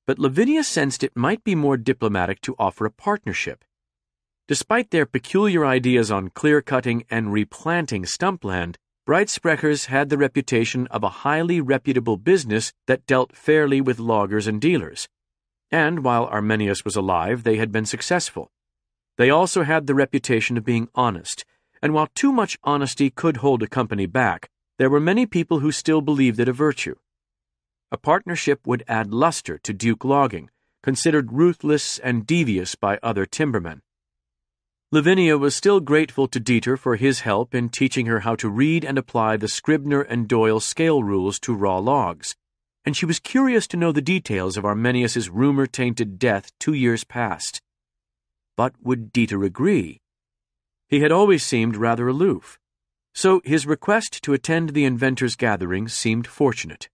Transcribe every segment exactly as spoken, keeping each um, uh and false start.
but Lavinia sensed it might be more diplomatic to offer a partnership. Despite their peculiar ideas on clear-cutting and replanting stumpland, Brightspreckers had the reputation of a highly reputable business that dealt fairly with loggers and dealers. And while Arminius was alive, they had been successful. They also had the reputation of being honest, and while too much honesty could hold a company back, there were many people who still believed it a virtue. A partnership would add luster to Duke Logging, considered ruthless and devious by other timbermen. Lavinia was still grateful to Dieter for his help in teaching her how to read and apply the Scribner and Doyle scale rules to raw logs, and she was curious to know the details of Arminius's rumor-tainted death two years past. But would Dieter agree? He had always seemed rather aloof, so his request to attend the inventors' gathering seemed fortunate.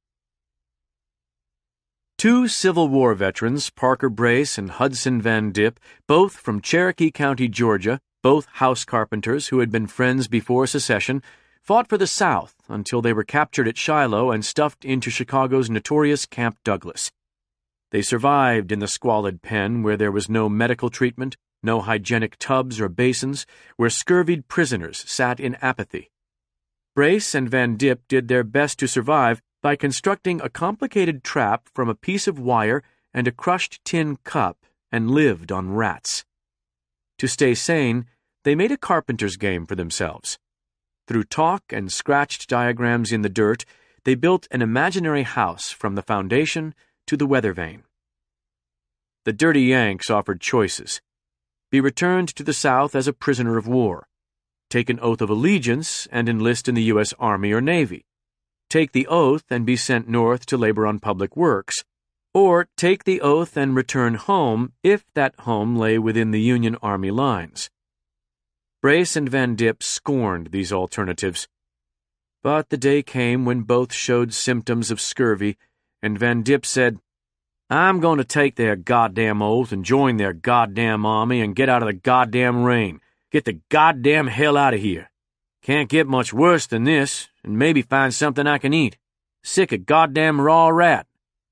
Two Civil War veterans, Parker Brace and Hudson Van Dip, both from Cherokee County, Georgia, both house carpenters who had been friends before secession, fought for the South until they were captured at Shiloh and stuffed into Chicago's notorious Camp Douglas. They survived in the squalid pen where there was no medical treatment, no hygienic tubs or basins, where scurvied prisoners sat in apathy. Brace and Van Dip did their best to survive by constructing a complicated trap from a piece of wire and a crushed tin cup and lived on rats. To stay sane, they made a carpenter's game for themselves. Through talk and scratched diagrams in the dirt, they built an imaginary house from the foundation to the weather vane. The dirty Yanks offered choices. Be returned to the South as a prisoner of war. Take an oath of allegiance and enlist in the U S Army or Navy. Take the oath and be sent north to labor on public works, or take the oath and return home if that home lay within the Union Army lines. Brace and Van Dip scorned these alternatives. But the day came when both showed symptoms of scurvy, and Van Dip said, "I'm going to take their goddamn oath and join their goddamn army and get out of the goddamn rain. Get the goddamn hell out of here. Can't get much worse than this, and maybe find something I can eat. Sick of goddamn raw rat."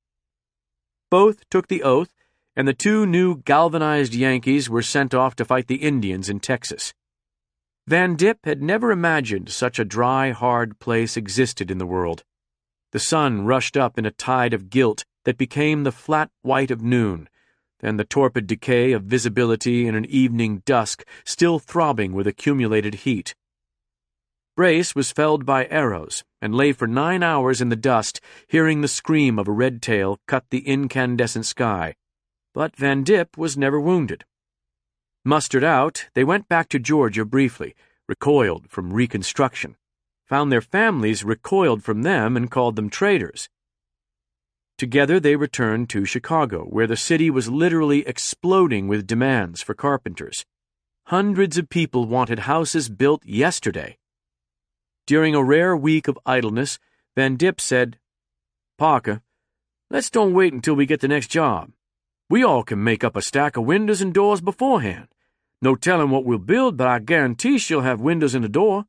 Both took the oath, and the two new galvanized Yankees were sent off to fight the Indians in Texas. Van Dip had never imagined such a dry, hard place existed in the world. The sun rushed up in a tide of guilt that became the flat white of noon, then the torpid decay of visibility in an evening dusk still throbbing with accumulated heat. Brace was felled by arrows and lay for nine hours in the dust, hearing the scream of a red tail cut the incandescent sky, but Van Dip was never wounded. Mustered out, they went back to Georgia briefly, recoiled from Reconstruction, found their families recoiled from them and called them traitors. Together they returned to Chicago, where the city was literally exploding with demands for carpenters. Hundreds of people wanted houses built yesterday. During a rare week of idleness, Van Dip said, "Parker, let's don't wait until we get the next job. We all can make up a stack of windows and doors beforehand. No telling what we'll build, but I guarantee she'll have windows and a door."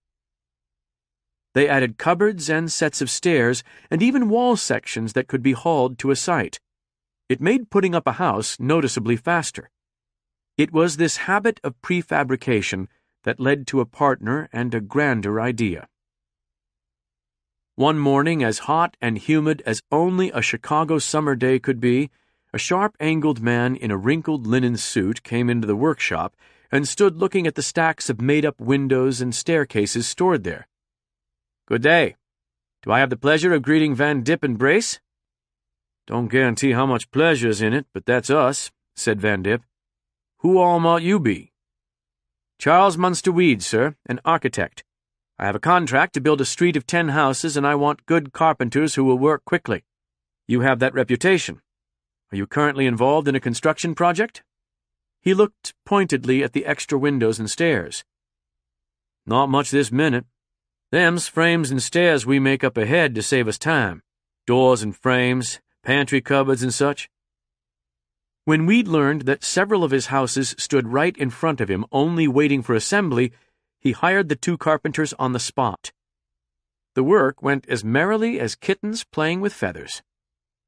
They added cupboards and sets of stairs and even wall sections that could be hauled to a site. It made putting up a house noticeably faster. It was this habit of prefabrication that led to a partner and a grander idea. One morning, as hot and humid as only a Chicago summer day could be, a sharp-angled man in a wrinkled linen suit came into the workshop and stood looking at the stacks of made-up windows and staircases stored there. "Good day. Do I have the pleasure of greeting Van Dip and Brace?" "Don't guarantee how much pleasure's in it, but that's us," said Van Dip. "Who all might you be?" "Charles Munster Weed, sir, an architect. I have a contract to build a street of ten houses, and I want good carpenters who will work quickly. You have that reputation. Are you currently involved in a construction project?" He looked pointedly at the extra windows and stairs. "Not much this minute. Them's frames and stairs we make up ahead to save us time. Doors and frames, pantry cupboards and such." When Weed learned that several of his houses stood right in front of him only waiting for assembly, he hired the two carpenters on the spot. The work went as merrily as kittens playing with feathers.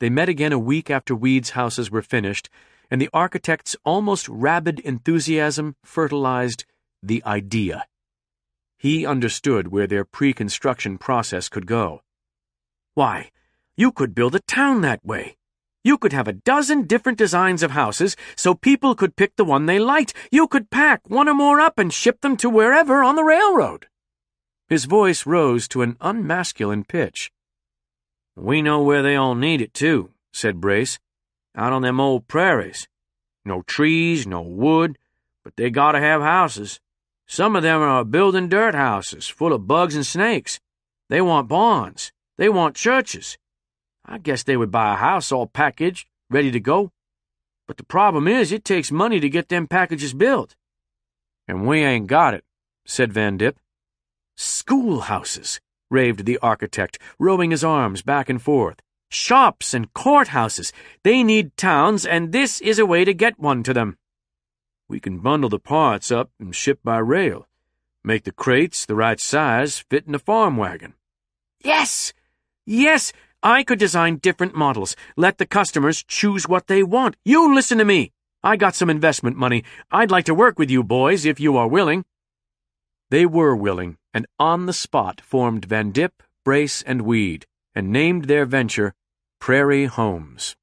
They met again a week after Weed's houses were finished, and the architect's almost rabid enthusiasm fertilized the idea. He understood where their pre-construction process could go. Why, you could build a town that way. You could have a dozen different designs of houses so people could pick the one they liked. You could pack one or more up and ship them to wherever on the railroad. His voice rose to an unmasculine pitch. We know where they all need it, too, said Brace. Out on them old prairies. No trees, no wood, but they gotta have houses. Some of them are building dirt houses full of bugs and snakes. They want barns. They want churches. I guess they would buy a house all packaged, ready to go. But the problem is it takes money to get them packages built. And we ain't got it, said Van Dip. Schoolhouses, raved the architect, rowing his arms back and forth. Shops and courthouses. They need towns, and this is a way to get one to them. We can bundle the parts up and ship by rail. Make the crates the right size, fit in a farm wagon. Yes! Yes! I could design different models. Let the customers choose what they want. You listen to me. I got some investment money. I'd like to work with you boys if you are willing. They were willing, and on the spot formed Van Dip, Brace, and Weed, and named their venture Prairie Homes.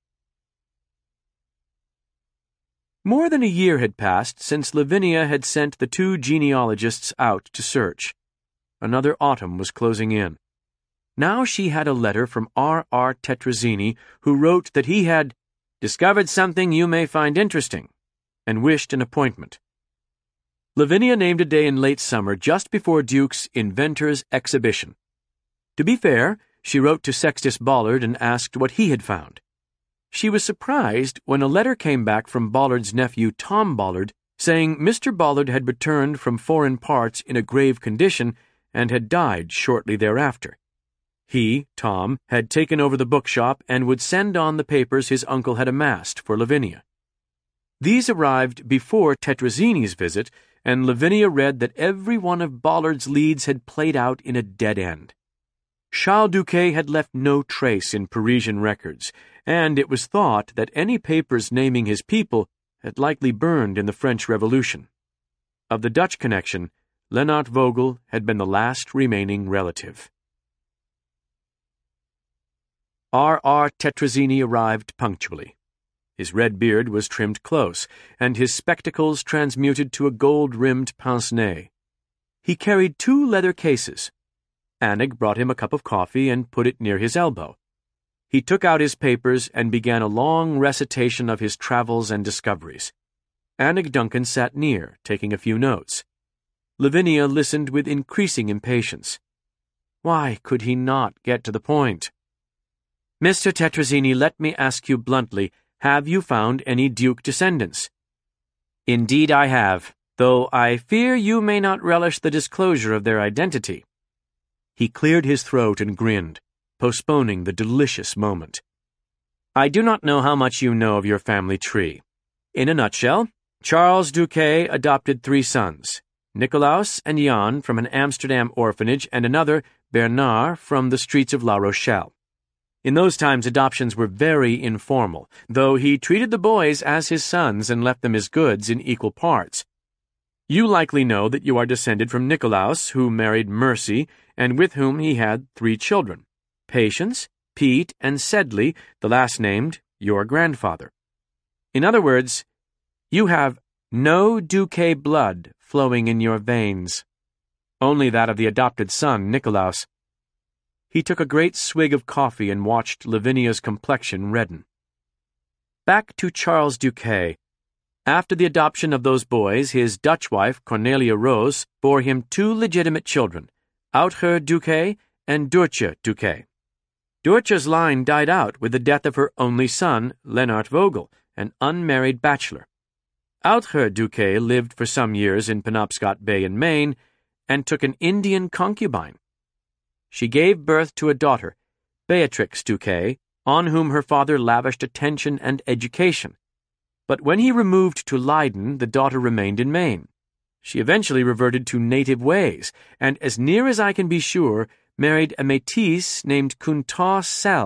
More than a year had passed since Lavinia had sent the two genealogists out to search. Another autumn was closing in. Now she had a letter from R R Tetrazzini, who wrote that he had discovered something you may find interesting, and wished an appointment. Lavinia named a day in late summer just before Duke's Inventors Exhibition. To be fair, she wrote to Sextus Bollard and asked what he had found. She was surprised when a letter came back from Bollard's nephew Tom Bollard saying Mister Bollard had returned from foreign parts in a grave condition and had died shortly thereafter. He, Tom, had taken over the bookshop and would send on the papers his uncle had amassed for Lavinia. These arrived before Tetrazzini's visit, and Lavinia read that every one of Bollard's leads had played out in a dead end. Charles Duquet had left no trace in Parisian records, and it was thought that any papers naming his people had likely burned in the French Revolution. Of the Dutch connection, Lennart Vogel had been the last remaining relative. R R Tetrazzini arrived punctually. His red beard was trimmed close, and his spectacles transmuted to a gold-rimmed pince-nez. He carried two leather cases. Annig brought him a cup of coffee and put it near his elbow. He took out his papers and began a long recitation of his travels and discoveries. Annig Duncan sat near, taking a few notes. Lavinia listened with increasing impatience. Why could he not get to the point? Mister Tetrazzini, let me ask you bluntly, have you found any Duke descendants? Indeed I have, though I fear you may not relish the disclosure of their identity. He cleared his throat and grinned, postponing the delicious moment. I do not know how much you know of your family tree. In a nutshell, Charles Duquet adopted three sons, Nicolaus and Jan from an Amsterdam orphanage and another, Bernard, from the streets of La Rochelle. In those times adoptions were very informal, though he treated the boys as his sons and left them as goods in equal parts. You likely know that you are descended from Nicolaus, who married Mercy, and with whom he had three children, Patience, Pete, and Sedley, the last named, your grandfather. In other words, you have no Duquet blood flowing in your veins, only that of the adopted son, Nicolaus. He took a great swig of coffee and watched Lavinia's complexion redden. Back to Charles Duquet. After the adoption of those boys, his Dutch wife, Cornelia Roos, bore him two legitimate children, Outger Duquet and Doortje Duquet. Doortje's line died out with the death of her only son, Lennart Vogel, an unmarried bachelor. Outger Duquet lived for some years in Penobscot Bay in Maine and took an Indian concubine. She gave birth to a daughter, Beatrix Duquet, on whom her father lavished attention and education. But when he removed to Leiden, the daughter remained in Maine. She eventually reverted to native ways, and as near as I can be sure, married a métis named Kunta Sell,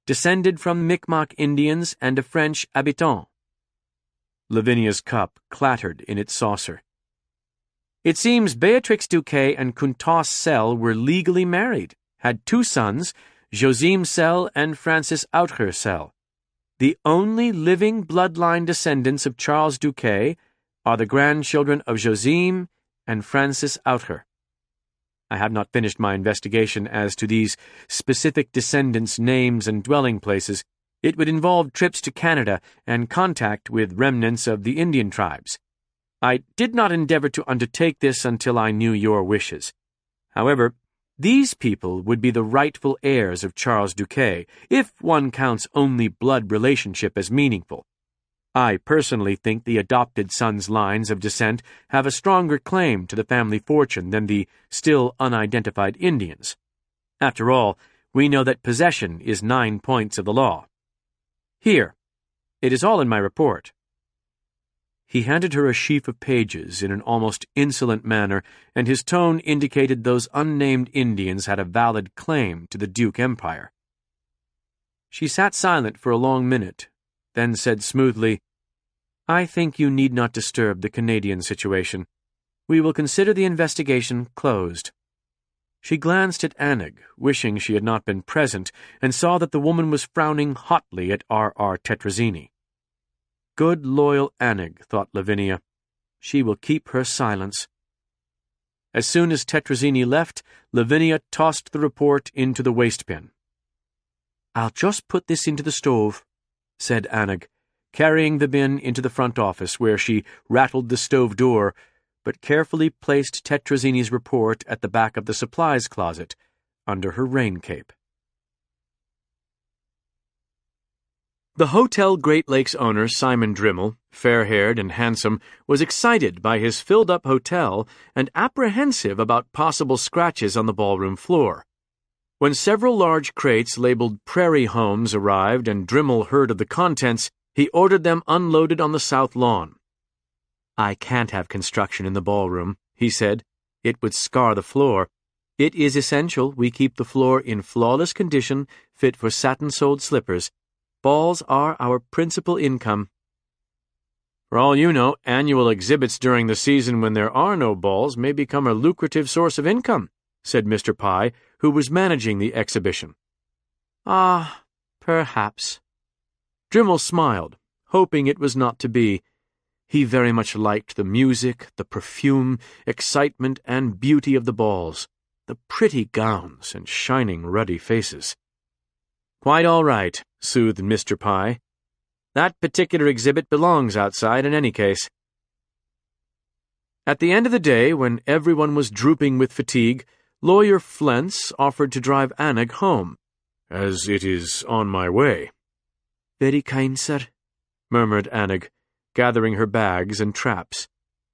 descended from Mi'kmaq Indians and a French habitant. Lavinia's cup clattered in its saucer. It seems Beatrix Duquet and Kuntas Selle were legally married, had two sons, Josime Selle and Francis Outher Selle. The only living bloodline descendants of Charles Duquet are the grandchildren of Josime and Francis Outher. I have not finished my investigation as to these specific descendants' names and dwelling places. It would involve trips to Canada and contact with remnants of the Indian tribes. I did not endeavor to undertake this until I knew your wishes. However, these people would be the rightful heirs of Charles Duquet, if one counts only blood relationship as meaningful. I personally think the adopted son's lines of descent have a stronger claim to the family fortune than the still unidentified Indians. After all, we know that possession is nine points of the law. Here, it is all in my report. He handed her a sheaf of pages in an almost insolent manner, and his tone indicated those unnamed Indians had a valid claim to the Duke Empire. She sat silent for a long minute, then said smoothly, "I think you need not disturb the Canadian situation. We will consider the investigation closed." She glanced at Anig, wishing she had not been present, and saw that the woman was frowning hotly at R. R. Tetrazzini. Good, loyal Anig, thought Lavinia. She will keep her silence. As soon as Tetrazzini left, Lavinia tossed the report into the waste bin. "I'll just put this into the stove," said Anig, carrying the bin into the front office, where she rattled the stove door, but carefully placed Tetrazzini's report at the back of the supplies closet, under her rain cape. The Hotel Great Lakes owner, Simon Drimmel, fair-haired and handsome, was excited by his filled-up hotel and apprehensive about possible scratches on the ballroom floor. When several large crates labeled Prairie Homes arrived and Drimmel heard of the contents, he ordered them unloaded on the south lawn. "I can't have construction in the ballroom," he said. "It would scar the floor. It is essential we keep the floor in flawless condition, fit for satin-soled slippers. Balls are our principal income." "For all you know, annual exhibits during the season when there are no balls may become a lucrative source of income," said Mister Pye, who was managing the exhibition. "Ah, perhaps." Drimmel smiled, hoping it was not to be. He very much liked the music, the perfume, excitement, and beauty of the balls, the pretty gowns and shining ruddy faces. "Quite all right," soothed Mister Pye. "That particular exhibit belongs outside in any case." At the end of the day, when everyone was drooping with fatigue, Lawyer Flents offered to drive Anig home, "as it is on my way." "Very kind, sir," murmured Anig, gathering her bags and traps.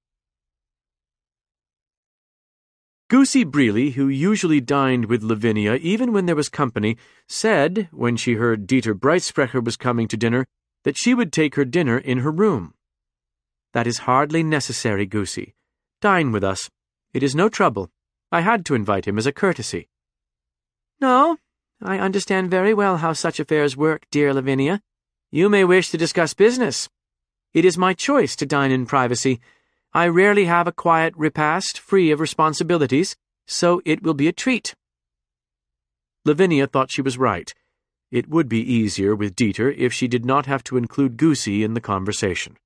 Goosey Breely, who usually dined with Lavinia even when there was company, said, when she heard Dieter Breitsprecher was coming to dinner, that she would take her dinner in her room. "That is hardly necessary, Goosey. Dine with us. It is no trouble. I had to invite him as a courtesy." "No, I understand very well how such affairs work, dear Lavinia. You may wish to discuss business. It is my choice to dine in privacy. I rarely have a quiet repast free of responsibilities, so it will be a treat." Lavinia thought she was right. It would be easier with Dieter if she did not have to include Goosey in the conversation.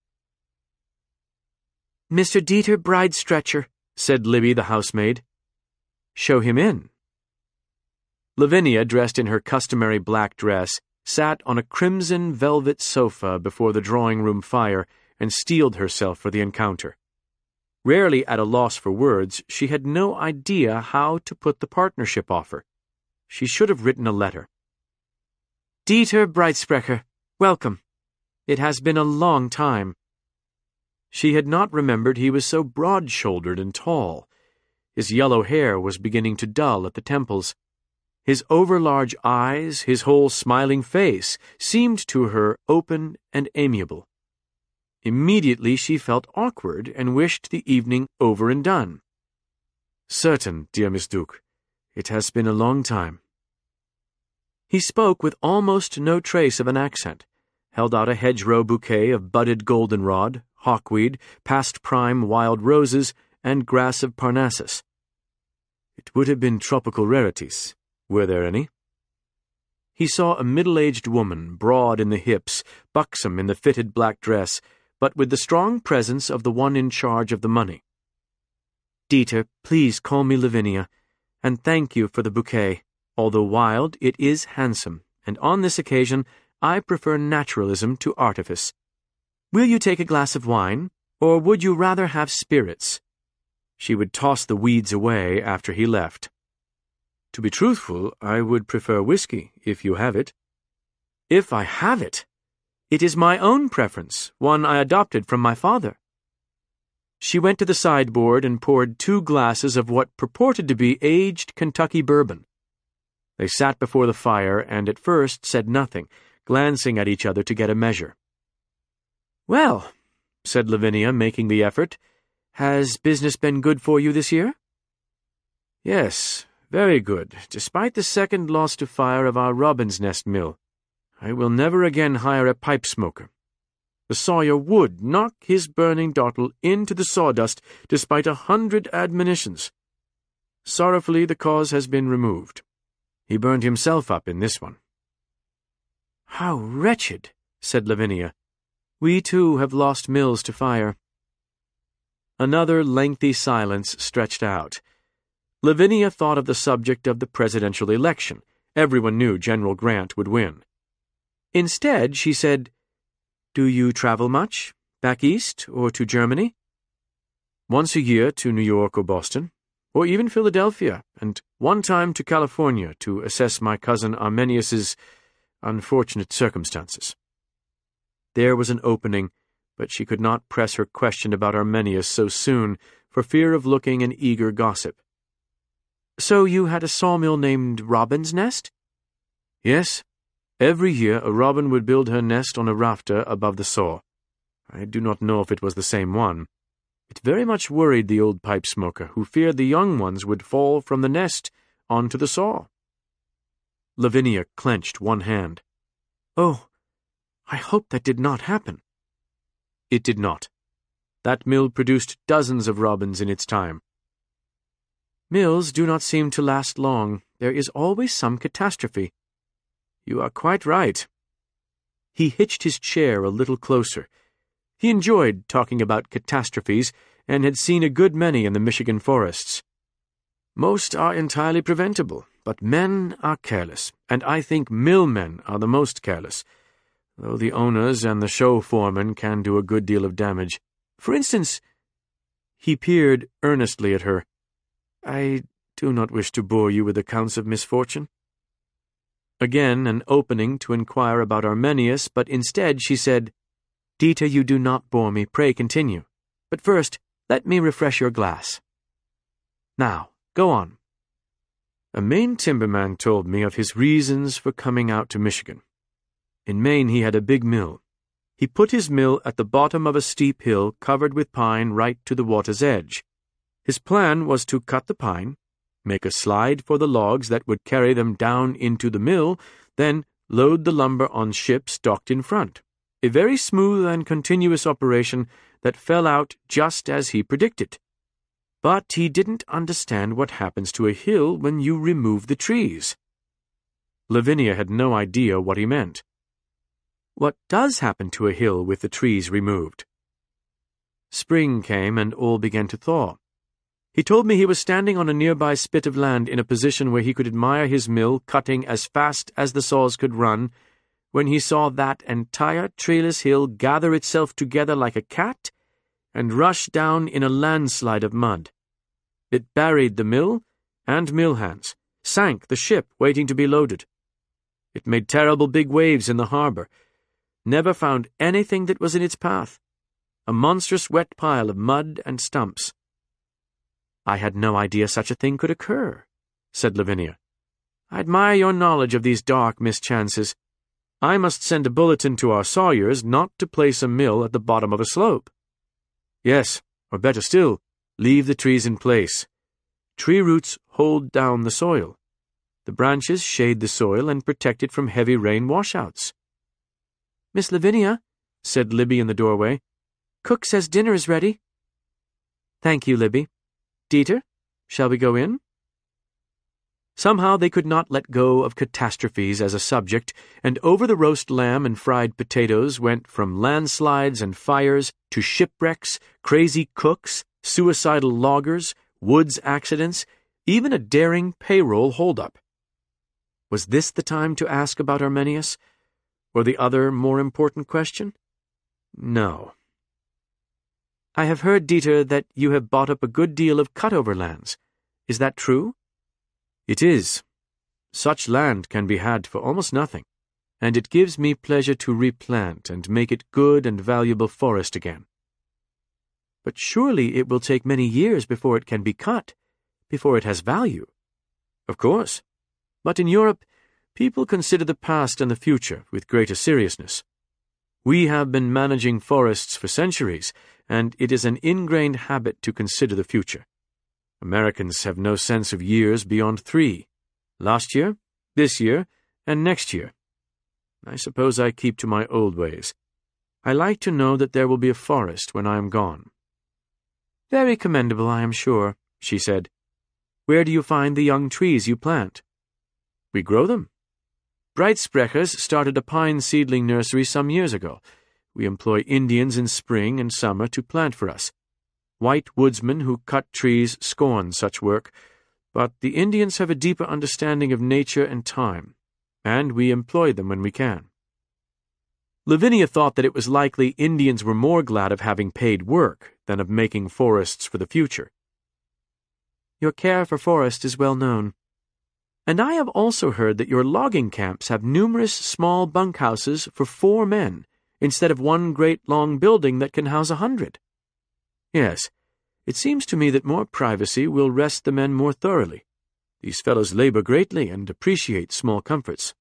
"Mister Dieter Breidstretcher," said Libby the housemaid. "Show him in." Lavinia, dressed in her customary black dress, sat on a crimson velvet sofa before the drawing-room fire and steeled herself for the encounter. Rarely at a loss for words, she had no idea how to put the partnership offer. She should have written a letter. "Dieter Breitsprecher, welcome. It has been a long time." She had not remembered he was so broad-shouldered and tall. His yellow hair was beginning to dull at the temples. His overlarge eyes, his whole smiling face, seemed to her open and amiable. Immediately she felt awkward and wished the evening over and done. "Certain, dear Miss Duke. It has been a long time." He spoke with almost no trace of an accent, held out a hedgerow bouquet of budded goldenrod, hawkweed, past-prime wild roses, and grass of Parnassus. It would have been tropical rarities. Were there any? He saw a middle-aged woman, broad in the hips, buxom in the fitted black dress, but with the strong presence of the one in charge of the money. "Dieter, please call me Lavinia, and thank you for the bouquet. Although wild, it is handsome, and on this occasion I prefer naturalism to artifice. Will you take a glass of wine, or would you rather have spirits?" She would toss the weeds away after he left. "To be truthful, I would prefer whiskey, if you have it." "If I have it? It is my own preference, one I adopted from my father." She went to the sideboard and poured two glasses of what purported to be aged Kentucky bourbon. They sat before the fire and at first said nothing, glancing at each other to get a measure. "Well," said Lavinia, making the effort, "has business been good for you this year?" "Yes, very good, despite the second loss to fire of our Robin's Nest mill. I will never again hire a pipe smoker. The sawyer would knock his burning dottle into the sawdust despite a hundred admonitions. Sorrowfully, the cause has been removed. He burned himself up in this one." "How wretched," said Lavinia. "We, too, have lost mills to fire." Another lengthy silence stretched out. Lavinia thought of the subject of the presidential election. Everyone knew General Grant would win. Instead, she said, "Do you travel much? Back east, or to Germany?" "Once a year to New York or Boston, or even Philadelphia, and one time to California to assess my cousin Arminius's unfortunate circumstances." There was an opening, but she could not press her question about Arminius so soon for fear of looking an eager gossip. "So you had a sawmill named Robin's Nest?" "Yes. Every year a robin would build her nest on a rafter above the saw. I do not know if it was the same one. It very much worried the old pipe smoker, who feared the young ones would fall from the nest onto the saw." Lavinia clenched one hand. "Oh, I hope that did not happen." It did not. That mill produced dozens of robins in its time. "Mills do not seem to last long. There is always some catastrophe." "You are quite right." He hitched his chair a little closer. He enjoyed talking about catastrophes and had seen a good many in the Michigan forests. "Most are entirely preventable, but men are careless, and I think mill men are the most careless, though the owners and the show foremen can do a good deal of damage. For instance—" He peered earnestly at her. "I do not wish to bore you with accounts of misfortune." Again an opening to inquire about Arminius, but instead she said, "Dieter, you do not bore me. Pray continue. But first, let me refresh your glass. Now, go on." "A Maine timberman told me of his reasons for coming out to Michigan. In Maine he had a big mill. He put his mill at the bottom of a steep hill covered with pine right to the water's edge. His plan was to cut the pine, make a slide for the logs that would carry them down into the mill, then load the lumber on ships docked in front. A very smooth and continuous operation that fell out just as he predicted. But he didn't understand what happens to a hill when you remove the trees." Lavinia had no idea what he meant. "What does happen to a hill with the trees removed?" Spring came and all began to thaw. He told me he was standing on a nearby spit of land in a position where he could admire his mill cutting as fast as the saws could run, when he saw that entire treeless hill gather itself together like a cat and rush down in a landslide of mud. It buried the mill and mill hands, sank the ship waiting to be loaded. It made terrible big waves in the harbor, never found anything that was in its path, a monstrous wet pile of mud and stumps. "I had no idea such a thing could occur," said Lavinia. "I admire your knowledge of these dark mischances. I must send a bulletin to our sawyers not to place a mill at the bottom of a slope." "Yes, or better still, leave the trees in place. Tree roots hold down the soil." The branches shade the soil and protect it from heavy rain washouts. "Miss Lavinia," said Libby in the doorway, "Cook says dinner is ready." "Thank you, Libby. Dieter, shall we go in?" Somehow they could not let go of catastrophes as a subject, and over the roast lamb and fried potatoes went from landslides and fires to shipwrecks, crazy cooks, suicidal loggers, woods accidents, even a daring payroll holdup. Was this the time to ask about Arminius, or the other more important question? No. "I have heard, Dieter, that you have bought up a good deal of cutover lands. Is that true?" "It is. Such land can be had for almost nothing, and it gives me pleasure to replant and make it good and valuable forest again." "But surely it will take many years before it can be cut, before it has value." "Of course. But in Europe, people consider the past and the future with greater seriousness. We have been managing forests for centuries, and it is an ingrained habit to consider the future. Americans have no sense of years beyond three. Last year, this year, and next year. I suppose I keep to my old ways. I like to know that there will be a forest when I am gone." "Very commendable, I am sure," she said. "Where do you find the young trees you plant?" "We grow them. Breitsprechers started a pine seedling nursery some years ago. We employ Indians in spring and summer to plant for us. White woodsmen who cut trees scorn such work, but the Indians have a deeper understanding of nature and time, and we employ them when we can." Lavinia thought that it was likely Indians were more glad of having paid work than of making forests for the future. "Your care for forest is well known. And I have also heard that your logging camps have numerous small bunkhouses for four men, instead of one great long building that can house a hundred." "Yes, it seems to me that more privacy will rest the men more thoroughly. These fellows labor greatly and appreciate small comforts."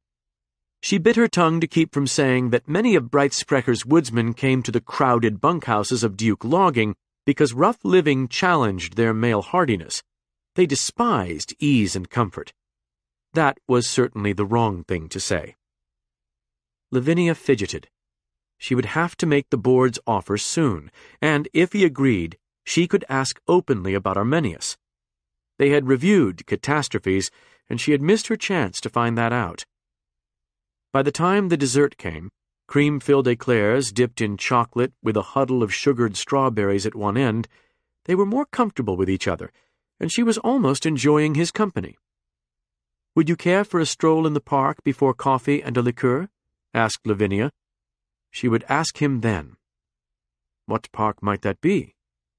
She bit her tongue to keep from saying that many of Breitsprecher's woodsmen came to the crowded bunkhouses of Duke Logging because rough living challenged their male hardiness. They despised ease and comfort. That was certainly the wrong thing to say. Lavinia fidgeted. She would have to make the board's offer soon, and if he agreed, she could ask openly about Arminius. They had reviewed catastrophes, and she had missed her chance to find that out. By the time the dessert came, cream-filled eclairs dipped in chocolate with a huddle of sugared strawberries at one end, they were more comfortable with each other, and she was almost enjoying his company. "Would you care for a stroll in the park before coffee and a liqueur?" asked Lavinia. She would ask him then. What park might that be?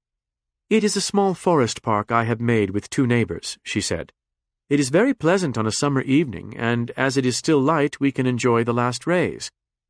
"It is a small forest park I have made with two neighbors," she said. "It is very pleasant on a summer evening, and as it is still light, we can enjoy the last rays."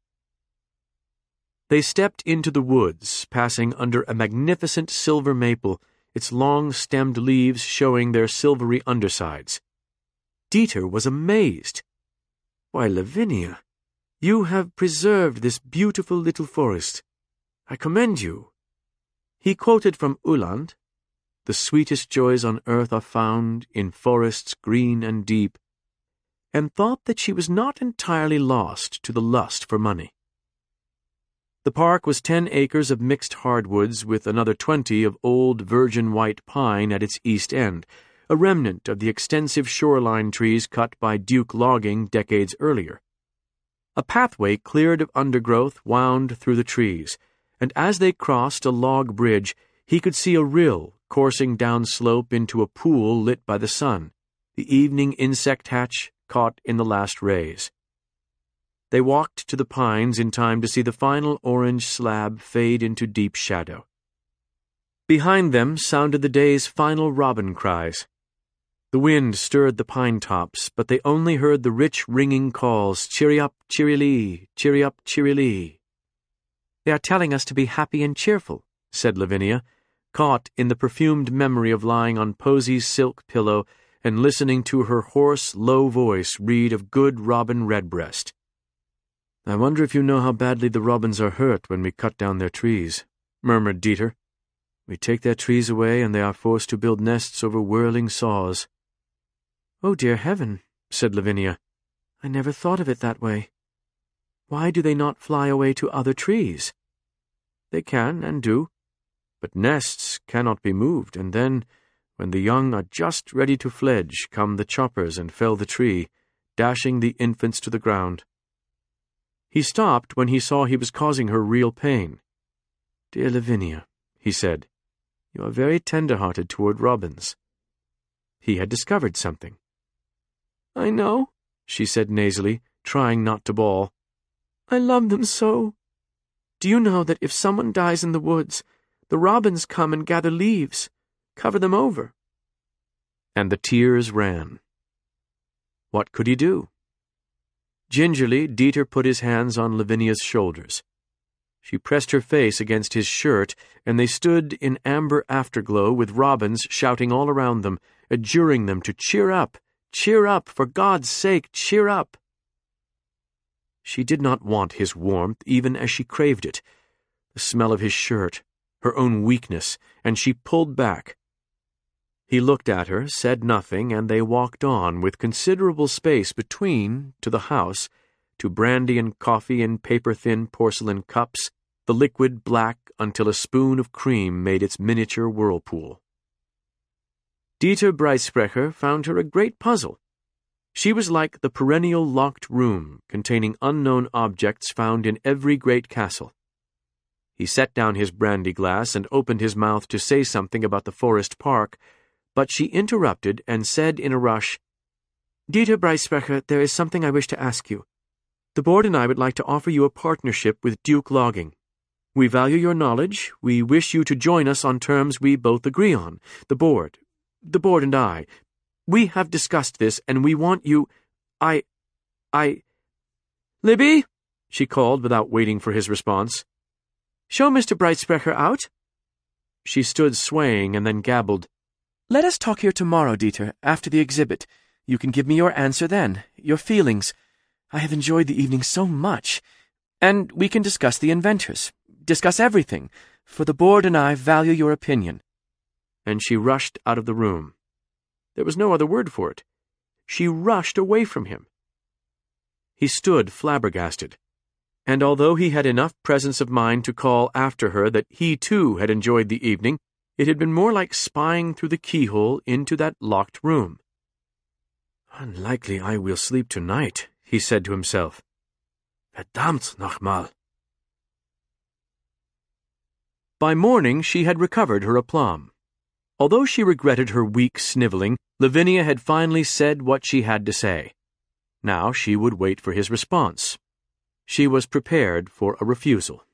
They stepped into the woods, passing under a magnificent silver maple, its long-stemmed leaves showing their silvery undersides. Dieter was amazed. "Why, Lavinia, you have preserved this beautiful little forest. I commend you." He quoted from Uhland, "The sweetest joys on earth are found in forests green and deep," and thought that she was not entirely lost to the lust for money. The park was ten acres of mixed hardwoods with another twenty of old virgin white pine at its east end, a remnant of the extensive shoreline trees cut by Duke Logging decades earlier. A pathway cleared of undergrowth wound through the trees, and as they crossed a log bridge, he could see a rill coursing down slope into a pool lit by the sun, the evening insect hatch caught in the last rays. They walked to the pines in time to see the final orange slab fade into deep shadow. Behind them sounded the day's final robin cries. The wind stirred the pine tops, but they only heard the rich ringing calls, "Cheery up, cheery-lee, cheery up, cheery-lee." "They are telling us to be happy and cheerful," said Lavinia, caught in the perfumed memory of lying on Posy's silk pillow and listening to her hoarse, low voice read of good Robin Redbreast. "I wonder if you know how badly the robins are hurt when we cut down their trees," murmured Dieter. "We take their trees away and they are forced to build nests over whirling saws." "Oh, dear heaven," said Lavinia. "I never thought of it that way. Why do they not fly away to other trees?" "They can and do, but nests cannot be moved, and then, when the young are just ready to fledge, come the choppers and fell the tree, dashing the infants to the ground." He stopped when he saw he was causing her real pain. "Dear Lavinia," he said, "you are very tender-hearted toward robins." He had discovered something. "I know," she said nasally, trying not to bawl. "I love them so. Do you know that if someone dies in the woods, the robins come and gather leaves, cover them over?" And the tears ran. What could he do? Gingerly, Dieter put his hands on Lavinia's shoulders. She pressed her face against his shirt, and they stood in amber afterglow with robins shouting all around them, adjuring them to cheer up, cheer up, for God's sake, cheer up. She did not want his warmth, even as she craved it, the smell of his shirt, her own weakness, and she pulled back. He looked at her, said nothing, and they walked on with considerable space between to the house, to brandy and coffee in paper-thin porcelain cups, the liquid black until a spoon of cream made its miniature whirlpool. Dieter Breitsprecher found her a great puzzle. She was like the perennial locked room containing unknown objects found in every great castle. He set down his brandy glass and opened his mouth to say something about the forest park, but she interrupted and said in a rush, "Dieter Breitsprecher, there is something I wish to ask you. The board and I would like to offer you a partnership with Duke Logging. We value your knowledge. We wish you to join us on terms we both agree on. The board, the board and I. We have discussed this, and we want you... I... I... Libby?" she called without waiting for his response. "Show Mister Breitsprecher out." She stood swaying and then gabbled, "Let us talk here tomorrow, Dieter, after the exhibit. You can give me your answer then, your feelings. I have enjoyed the evening so much. And we can discuss the inventors, discuss everything, for the board and I value your opinion." And she rushed out of the room. There was no other word for it. She rushed away from him. He stood flabbergasted, and although he had enough presence of mind to call after her that he too had enjoyed the evening, it had been more like spying through the keyhole into that locked room. "Unlikely I will sleep tonight," he said to himself. "Verdammt nochmal." By morning she had recovered her aplomb. Although she regretted her weak sniveling, Lavinia had finally said what she had to say. Now she would wait for his response. She was prepared for a refusal.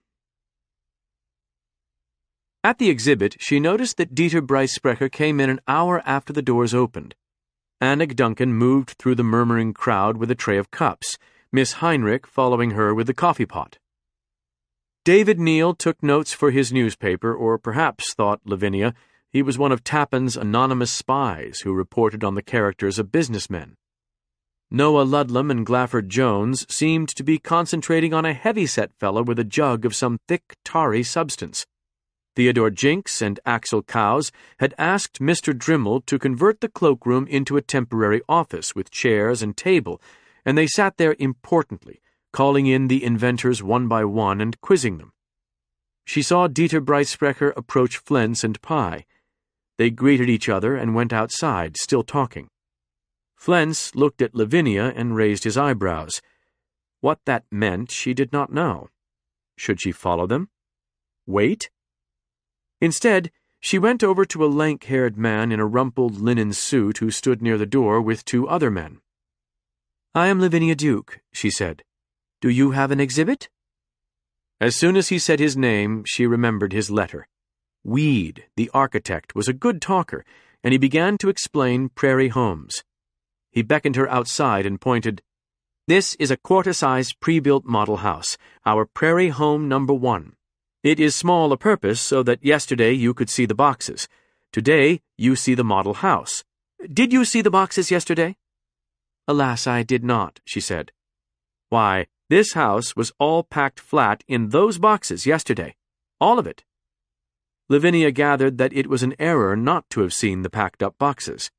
At the exhibit, she noticed that Dieter Breitsprecher came in an hour after the doors opened. Annick Duncan moved through the murmuring crowd with a tray of cups, Miss Heinrich following her with the coffee pot. David Neal took notes for his newspaper, or perhaps, thought Lavinia, he was one of Tappan's anonymous spies who reported on the characters of businessmen. Noah Ludlam and Glafford Jones seemed to be concentrating on a heavy-set fellow with a jug of some thick, tarry substance. Theodore Jinks and Axel Cowes had asked Mister Drimmel to convert the cloakroom into a temporary office with chairs and table, and they sat there importantly, calling in the inventors one by one and quizzing them. She saw Dieter Breitsprecher approach Flens and Pye. They greeted each other and went outside, still talking. Flens looked at Lavinia and raised his eyebrows. What that meant she did not know. Should she follow them? Wait? Instead, she went over to a lank-haired man in a rumpled linen suit who stood near the door with two other men. "I am Lavinia Duke," she said. "Do you have an exhibit?" As soon as he said his name, she remembered his letter. Weed, the architect, was a good talker, and he began to explain Prairie Homes. He beckoned her outside and pointed, "This is a quarter-sized pre-built model house, our Prairie Home number one. It is small a purpose so that yesterday you could see the boxes. Today you see the model house. Did you see the boxes yesterday?" "Alas, I did not," she said. "Why, this house was all packed flat in those boxes yesterday. All of it." Lavinia gathered that it was an error not to have seen the packed-up boxes.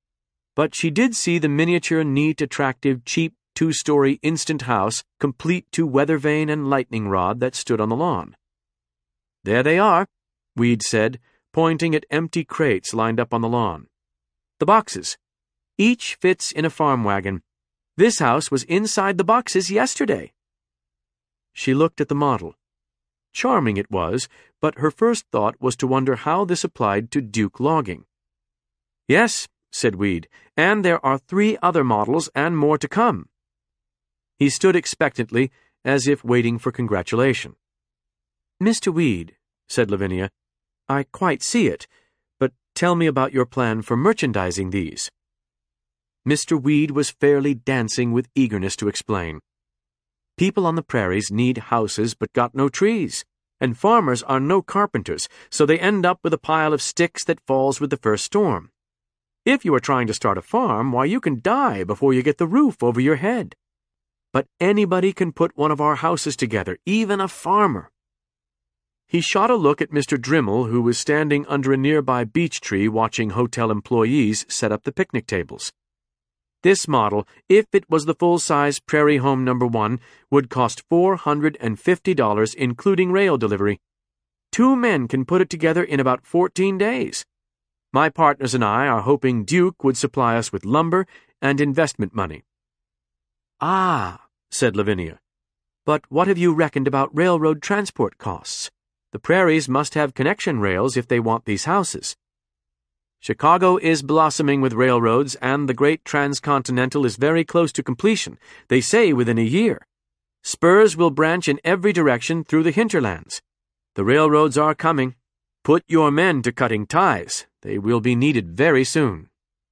but she did see the miniature, neat, attractive, cheap, two-story instant house, complete to weather vane and lightning rod, that stood on the lawn. "There they are," Weed said, pointing at empty crates lined up on the lawn. "The boxes. Each fits in a farm wagon. This house was inside the boxes yesterday." She looked at the model. Charming it was, but her first thought was to wonder how this applied to Duke logging. "Yes," said Weed, "and there are three other models and more to come." He stood expectantly, as if waiting for congratulation. "Mister Weed," said Lavinia, "I quite see it, but tell me about your plan for merchandising these." Mister Weed was fairly dancing with eagerness to explain. "People on the prairies need houses but got no trees, and farmers are no carpenters, so they end up with a pile of sticks that falls with the first storm. If you are trying to start a farm, why, you can die before you get the roof over your head. But anybody can put one of our houses together, even a farmer." He shot a look at Mister Drimmel, who was standing under a nearby beech tree watching hotel employees set up the picnic tables. This model, if it was the full-size Prairie Home number one, would cost four hundred fifty dollars, including rail delivery. Two men can put it together in about fourteen days. My partners and I are hoping Duke would supply us with lumber and investment money." "Ah," said Lavinia, "but what have you reckoned about railroad transport costs? The prairies must have connection rails if they want these houses." "Chicago is blossoming with railroads, and the Great Transcontinental is very close to completion, they say within a year. Spurs will branch in every direction through the hinterlands. The railroads are coming. Put your men to cutting ties. They will be needed very soon."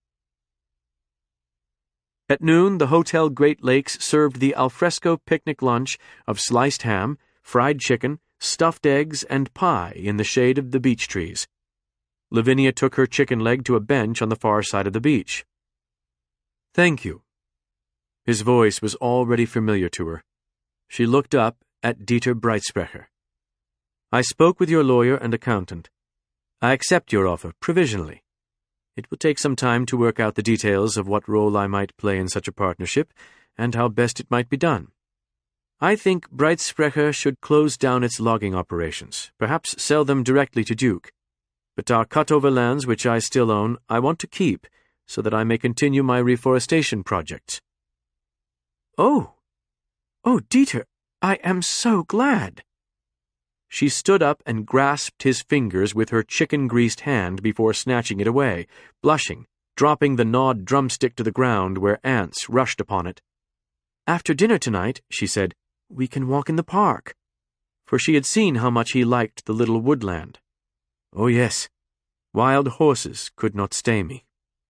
At noon, the Hotel Great Lakes served the alfresco picnic lunch of sliced ham, fried chicken, stuffed eggs, and pie in the shade of the beech trees. Lavinia took her chicken leg to a bench on the far side of the beach. "Thank you." His voice was already familiar to her. She looked up at Dieter Breitsprecher. "I spoke with your lawyer and accountant. I accept your offer, provisionally. It will take some time to work out the details of what role I might play in such a partnership, and how best it might be done. I think Breitsprecher should close down its logging operations, perhaps sell them directly to Duke. But our cut-over lands, which I still own, I want to keep, so that I may continue my reforestation projects." "Oh! Oh, Dieter, I am so glad!" She stood up and grasped his fingers with her chicken-greased hand before snatching it away, blushing, dropping the gnawed drumstick to the ground where ants rushed upon it. "After dinner tonight," she said, "we can walk in the park." For she had seen how much he liked the little woodland. "Oh, yes. Wild horses could not stay me."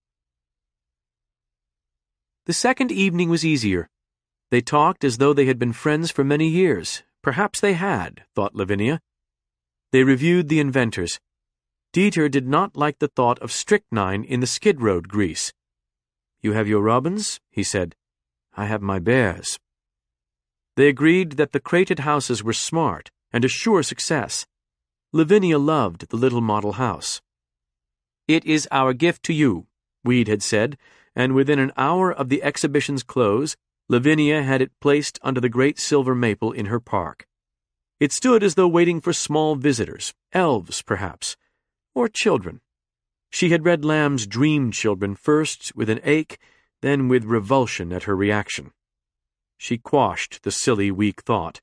The second evening was easier. They talked as though they had been friends for many years. Perhaps they had, thought Lavinia. They reviewed the inventors. Dieter did not like the thought of strychnine in the skid road grease. "You have your robins," he said. "I have my bears." They agreed that the crated houses were smart and a sure success. Lavinia loved the little model house. "It is our gift to you," Weed had said, and within an hour of the exhibition's close, Lavinia had it placed under the great silver maple in her park. It stood as though waiting for small visitors, elves perhaps, or children. She had read Lamb's Dream Children first with an ache, then with revulsion at her reaction. She quashed the silly, weak thought.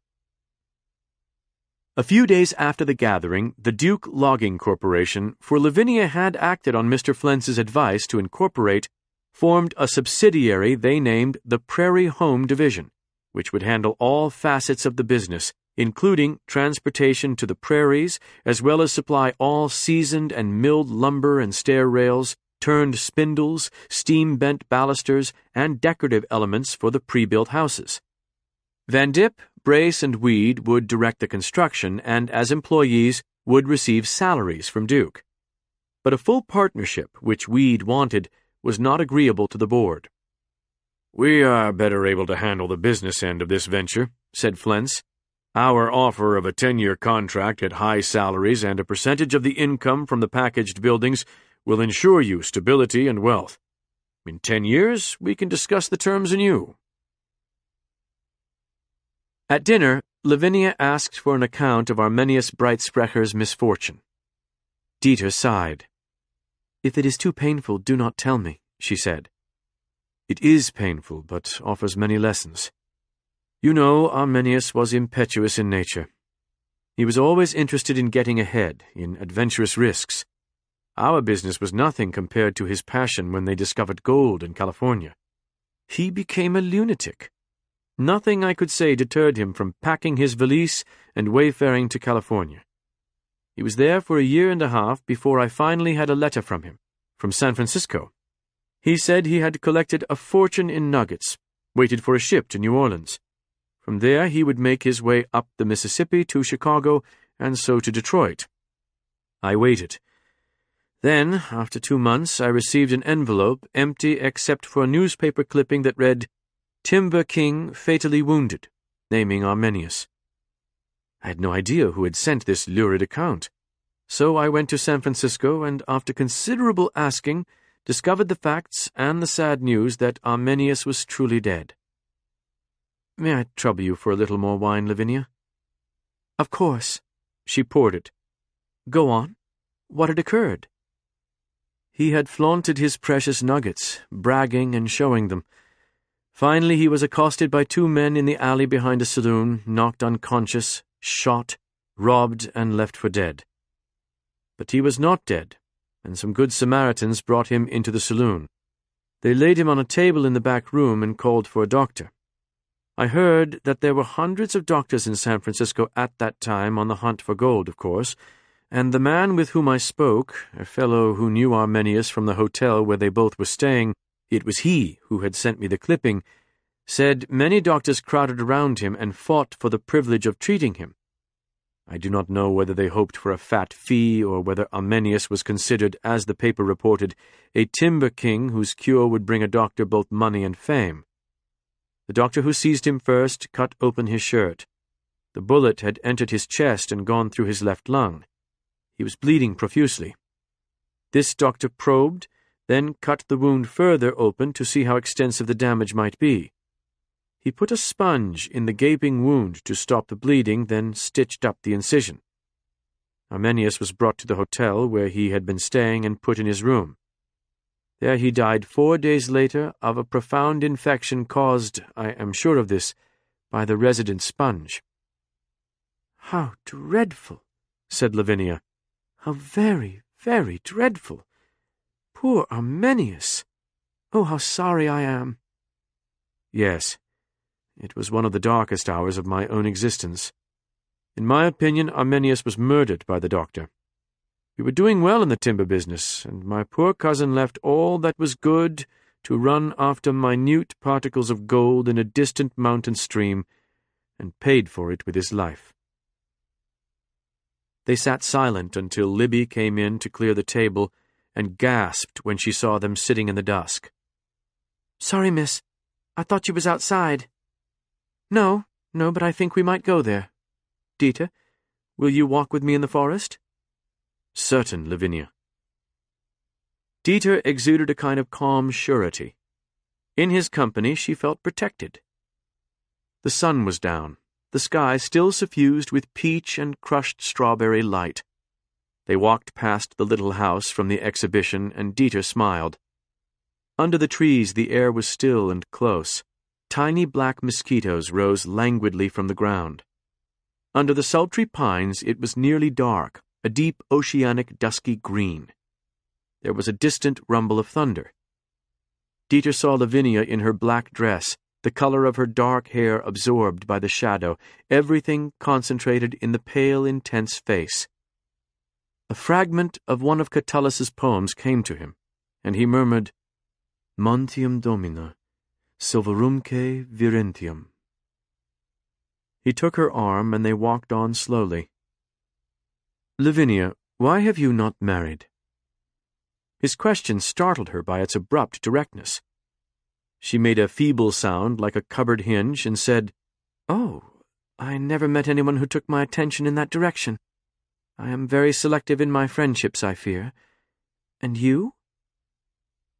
A few days after the gathering, the Duke Logging Corporation, for Lavinia had acted on Mister Flence's advice to incorporate, formed a subsidiary they named the Prairie Home Division, which would handle all facets of the business, including transportation to the prairies, as well as supply all seasoned and milled lumber and stair rails, turned spindles, steam-bent balusters, and decorative elements for the pre-built houses. Van Dip, Brace, and Weed would direct the construction and, as employees, would receive salaries from Duke. But a full partnership, which Weed wanted, was not agreeable to the board. "We are better able to handle the business end of this venture," said Flens. "Our offer of a ten-year contract at high salaries and a percentage of the income from the packaged buildings will ensure you stability and wealth. In ten years, we can discuss the terms anew. At dinner, Lavinia asked for an account of Arminius Breitsprecher's misfortune. Dieter sighed. "If it is too painful, do not tell me," she said. "It is painful, but offers many lessons. You know, Arminius was impetuous in nature. He was always interested in getting ahead, in adventurous risks. Our business was nothing compared to his passion when they discovered gold in California. He became a lunatic. Nothing I could say deterred him from packing his valise and wayfaring to California. He was there for a year and a half before I finally had a letter from him, from San Francisco. He said he had collected a fortune in nuggets, waited for a ship to New Orleans. From there he would make his way up the Mississippi to Chicago and so to Detroit. I waited. Then, after two months, I received an envelope empty except for a newspaper clipping that read, "Timber King fatally wounded," naming Arminius. I had no idea who had sent this lurid account, so I went to San Francisco and, after considerable asking, discovered the facts and the sad news that Arminius was truly dead. May I trouble you for a little more wine, Lavinia? Of course. She poured it. Go on. What had occurred? He had flaunted his precious nuggets, bragging and showing them. Finally he was accosted by two men in the alley behind a saloon, knocked unconscious, shot, robbed, and left for dead. But he was not dead, and some good Samaritans brought him into the saloon. They laid him on a table in the back room and called for a doctor. I heard that there were hundreds of doctors in San Francisco at that time on the hunt for gold, of course, and the man with whom I spoke, a fellow who knew Arminius from the hotel where they both were staying, it was he who had sent me the clipping, said many doctors crowded around him and fought for the privilege of treating him. I do not know whether they hoped for a fat fee or whether Arminius was considered, as the paper reported, a timber king whose cure would bring a doctor both money and fame. The doctor who seized him first cut open his shirt. The bullet had entered his chest and gone through his left lung. He was bleeding profusely. This doctor probed, then cut the wound further open to see how extensive the damage might be. He put a sponge in the gaping wound to stop the bleeding, then stitched up the incision. Arminius was brought to the hotel where he had been staying and put in his room. There he died four days later of a profound infection caused, I am sure of this, by the resident sponge. "How dreadful," said Lavinia. "How very, very dreadful. Poor Arminius. Oh, how sorry I am." Yes, it was one of the darkest hours of my own existence. In my opinion, Arminius was murdered by the doctor. We were doing well in the timber business, and my poor cousin left all that was good to run after minute particles of gold in a distant mountain stream, and paid for it with his life. They sat silent until Libby came in to clear the table and gasped when she saw them sitting in the dusk. "Sorry, miss. I thought you was outside." "No, no, but I think we might go there. Dieter, will you walk with me in the forest?" "Certain, Lavinia." Dieter exuded a kind of calm surety. In his company she felt protected. The sun was down, the sky still suffused with peach and crushed strawberry light. They walked past the little house from the exhibition, and Dieter smiled. Under the trees the air was still and close. Tiny black mosquitoes rose languidly from the ground. Under the sultry pines it was nearly dark, a deep oceanic dusky green. There was a distant rumble of thunder. Dieter saw Lavinia in her black dress, the color of her dark hair absorbed by the shadow, everything concentrated in the pale, intense face. A fragment of one of Catullus's poems came to him, and he murmured, "Montium Domina, silverumque virentium." He took her arm, and they walked on slowly. "Lavinia, why have you not married?" His question startled her by its abrupt directness. She made a feeble sound like a cupboard hinge and said, "Oh, I never met anyone who took my attention in that direction. I am very selective in my friendships, I fear. And you?"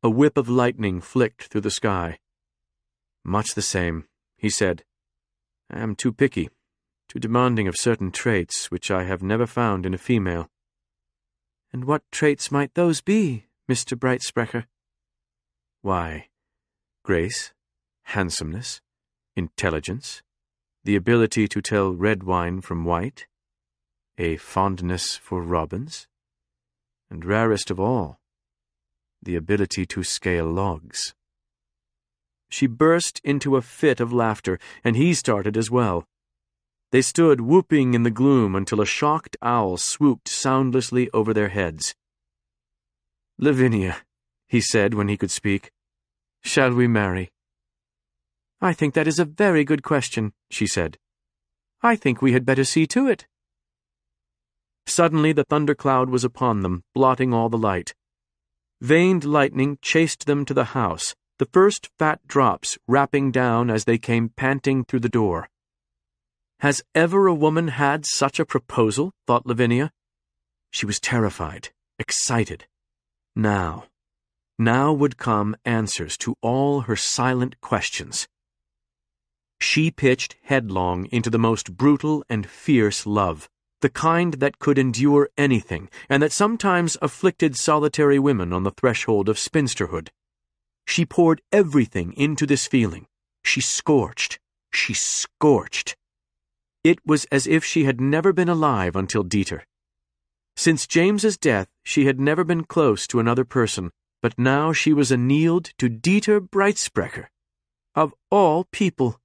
A whip of lightning flicked through the sky. "Much the same," he said. "I am too picky, too demanding of certain traits which I have never found in a female." "And what traits might those be, Mister Breitsprecher?" "Why, grace, handsomeness, intelligence, the ability to tell red wine from white, a fondness for robins, and rarest of all, the ability to scale logs." She burst into a fit of laughter, and he started as well. They stood whooping in the gloom until a shocked owl swooped soundlessly over their heads. "Lavinia," he said when he could speak, "shall we marry?" "I think that is a very good question," she said. "I think we had better see to it." Suddenly the thundercloud was upon them, blotting all the light. Veined lightning chased them to the house, the first fat drops rapping down as they came panting through the door. Has ever a woman had such a proposal? Thought Lavinia. She was terrified, excited. Now, now would come answers to all her silent questions. She pitched headlong into the most brutal and fierce love, the kind that could endure anything, and that sometimes afflicted solitary women on the threshold of spinsterhood. She poured everything into this feeling. She scorched. She scorched. It was as if she had never been alive until Dieter. Since James's death, she had never been close to another person, but now she was annealed to Dieter Breitsprecher. Of all people!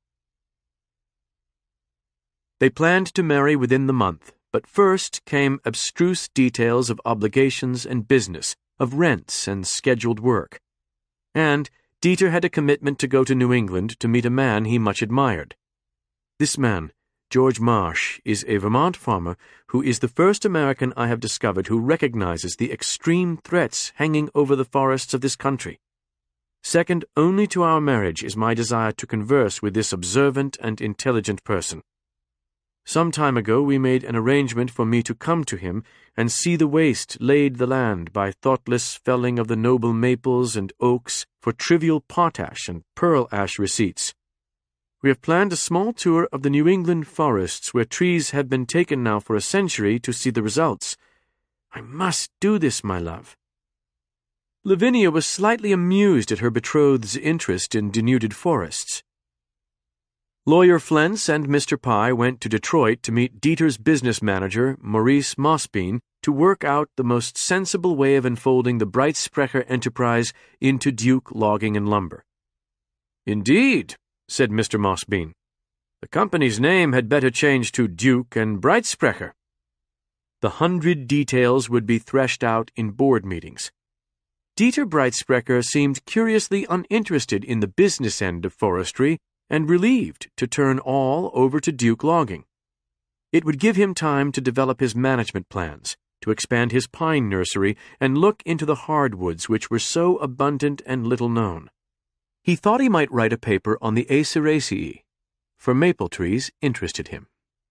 They planned to marry within the month, but first came abstruse details of obligations and business, of rents and scheduled work. And Dieter had a commitment to go to New England to meet a man he much admired. This man, George Marsh, is a Vermont farmer who is the first American I have discovered who recognizes the extreme threats hanging over the forests of this country. Second only to our marriage is my desire to converse with this observant and intelligent person. Some time ago we made an arrangement for me to come to him and see the waste laid the land by thoughtless felling of the noble maples and oaks for trivial potash and pearl ash receipts. We have planned a small tour of the New England forests where trees have been taken now for a century to see the results. I must do this, my love. Lavinia was slightly amused at her betrothed's interest in denuded forests. Lawyer Flens and Mister Pye went to Detroit to meet Dieter's business manager, Maurice Mossbean, to work out the most sensible way of unfolding the Breitsprecher enterprise into Duke Logging and Lumber. "Indeed," said Mister Mossbean. "The company's name had better change to Duke and Breitsprecher." The hundred details would be threshed out in board meetings. Dieter Breitsprecher seemed curiously uninterested in the business end of forestry and relieved to turn all over to Duke Logging. It would give him time to develop his management plans, to expand his pine nursery, and look into the hardwoods which were so abundant and little known. He thought he might write a paper on the Aceraceae, for maple trees interested him.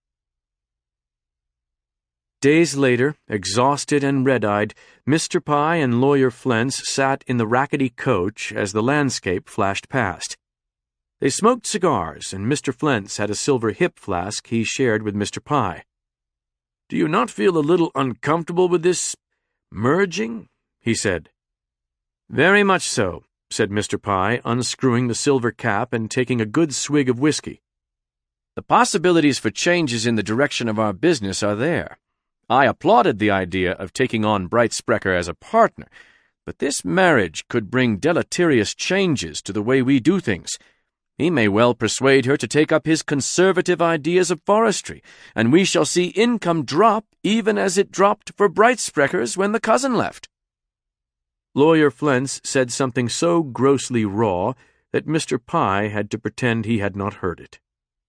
Days later, exhausted and red-eyed, Mister Pye and Lawyer Flens sat in the rackety coach as the landscape flashed past. They smoked cigars, and Mister Flens had a silver hip flask he shared with Mister Pye. "Do you not feel a little uncomfortable with this merging?" he said. "Very much so," said Mister Pye, unscrewing the silver cap and taking a good swig of whiskey. "The possibilities for changes in the direction of our business are there. I applauded the idea of taking on Breitsprecher as a partner, but this marriage could bring deleterious changes to the way we do things. He may well persuade her to take up his conservative ideas of forestry, and we shall see income drop even as it dropped for Breitsprechers when the cousin left." Lawyer Flens said something so grossly raw that Mister Pye had to pretend he had not heard it.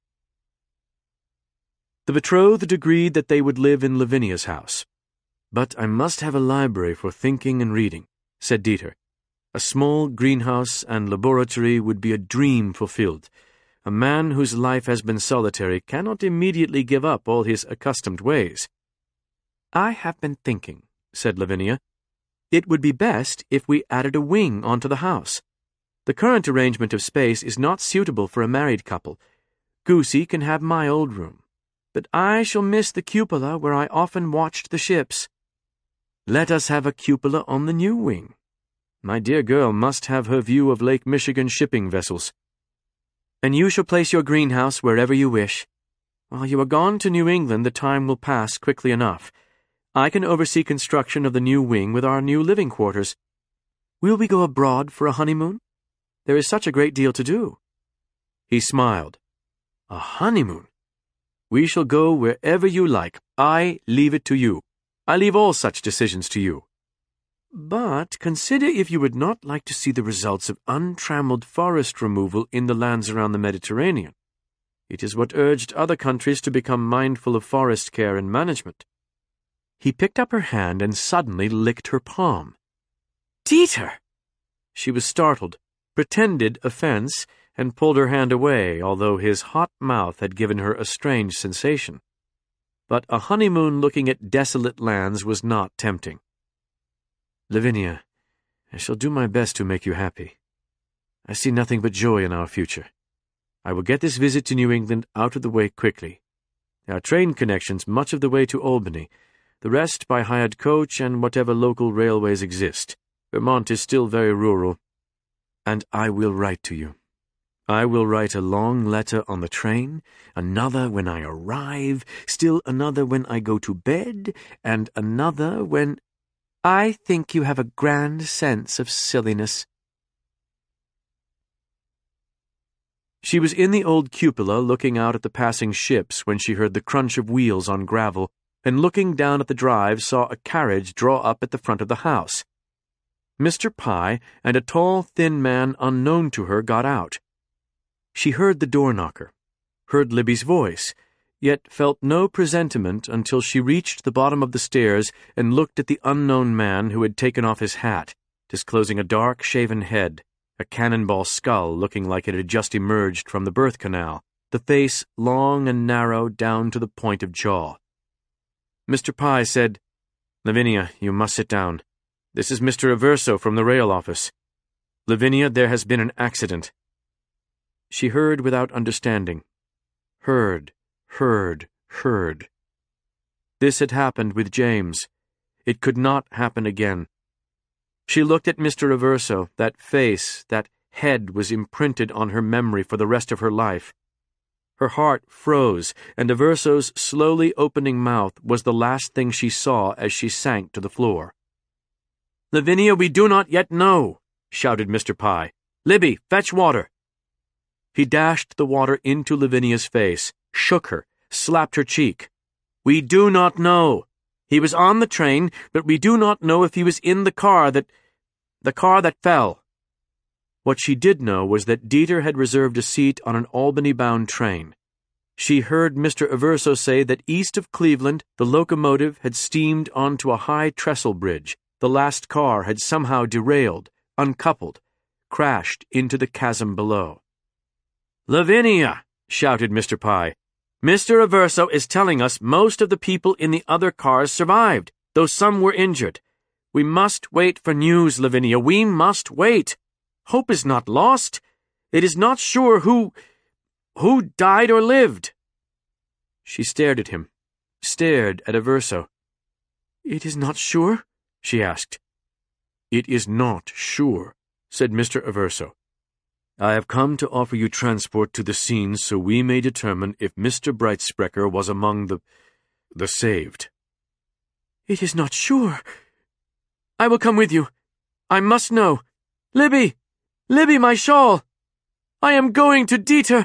The betrothed agreed that they would live in Lavinia's house. "But I must have a library for thinking and reading," said Dieter. "A small greenhouse and laboratory would be a dream fulfilled. A man whose life has been solitary cannot immediately give up all his accustomed ways." "I have been thinking," said Lavinia. It would be best if we added a wing onto the house. The current arrangement of space is not suitable for a married couple. Goosey can have my old room, but I shall miss the cupola where I often watched the ships. Let us have a cupola on the new wing. My dear girl must have her view of Lake Michigan shipping vessels. And you shall place your greenhouse wherever you wish. While you are gone to New England, the time will pass quickly enough. I can oversee construction of the new wing with our new living quarters. Will we go abroad for a honeymoon? There is such a great deal to do. He smiled. A honeymoon? We shall go wherever you like. I leave it to you. I leave all such decisions to you. But consider if you would not like to see the results of untrammeled forest removal in the lands around the Mediterranean. It is what urged other countries to become mindful of forest care and management. He picked up her hand and suddenly licked her palm. Dieter! She was startled, pretended offense, and pulled her hand away, although his hot mouth had given her a strange sensation. But a honeymoon looking at desolate lands was not tempting. Lavinia, I shall do my best to make you happy. I see nothing but joy in our future. I will get this visit to New England out of the way quickly. There are train connections much of the way to Albany, the rest by hired coach and whatever local railways exist. Vermont is still very rural. And I will write to you. I will write a long letter on the train, another when I arrive, still another when I go to bed, and another when... I think you have a grand sense of silliness. She was in the old cupola looking out at the passing ships when she heard the crunch of wheels on gravel, and looking down at the drive saw a carriage draw up at the front of the house. Mister Pye and a tall, thin man unknown to her got out. She heard the door knocker, heard Libby's voice, yet felt no presentiment until she reached the bottom of the stairs and looked at the unknown man who had taken off his hat, disclosing a dark, shaven head, a cannonball skull looking like it had just emerged from the birth canal, the face long and narrow down to the point of jaw. Mister Pye said, Lavinia, you must sit down. This is Mister Averso from the rail office. Lavinia, there has been an accident. She heard without understanding. Heard. Heard, heard. This had happened with James. It could not happen again. She looked at Mister Averso. That face, that head was imprinted on her memory for the rest of her life. Her heart froze, and Averso's slowly opening mouth was the last thing she saw as she sank to the floor. Lavinia, we do not yet know, shouted Mister Pye. Libby, fetch water. He dashed the water into Lavinia's face, shook her, slapped her cheek. We do not know. He was on the train, but we do not know if he was in the car that... the car that fell. What she did know was that Dieter had reserved a seat on an Albany-bound train. She heard Mister Averso say that east of Cleveland, the locomotive had steamed onto a high trestle bridge. The last car had somehow derailed, uncoupled, crashed into the chasm below. Lavinia, shouted Mister Pye. Mister Averso is telling us most of the people in the other cars survived, though some were injured. We must wait for news, Lavinia. We must wait. Hope is not lost. It is not sure who... who died or lived. She stared at him, stared at Averso. It is not sure? She asked. It is not sure, said Mister Averso. I have come to offer you transport to the scene so we may determine if Mister Breitsprecher was among the... the saved. It is not sure. I will come with you. I must know. Libby! Libby, my shawl! I am going to Dieter!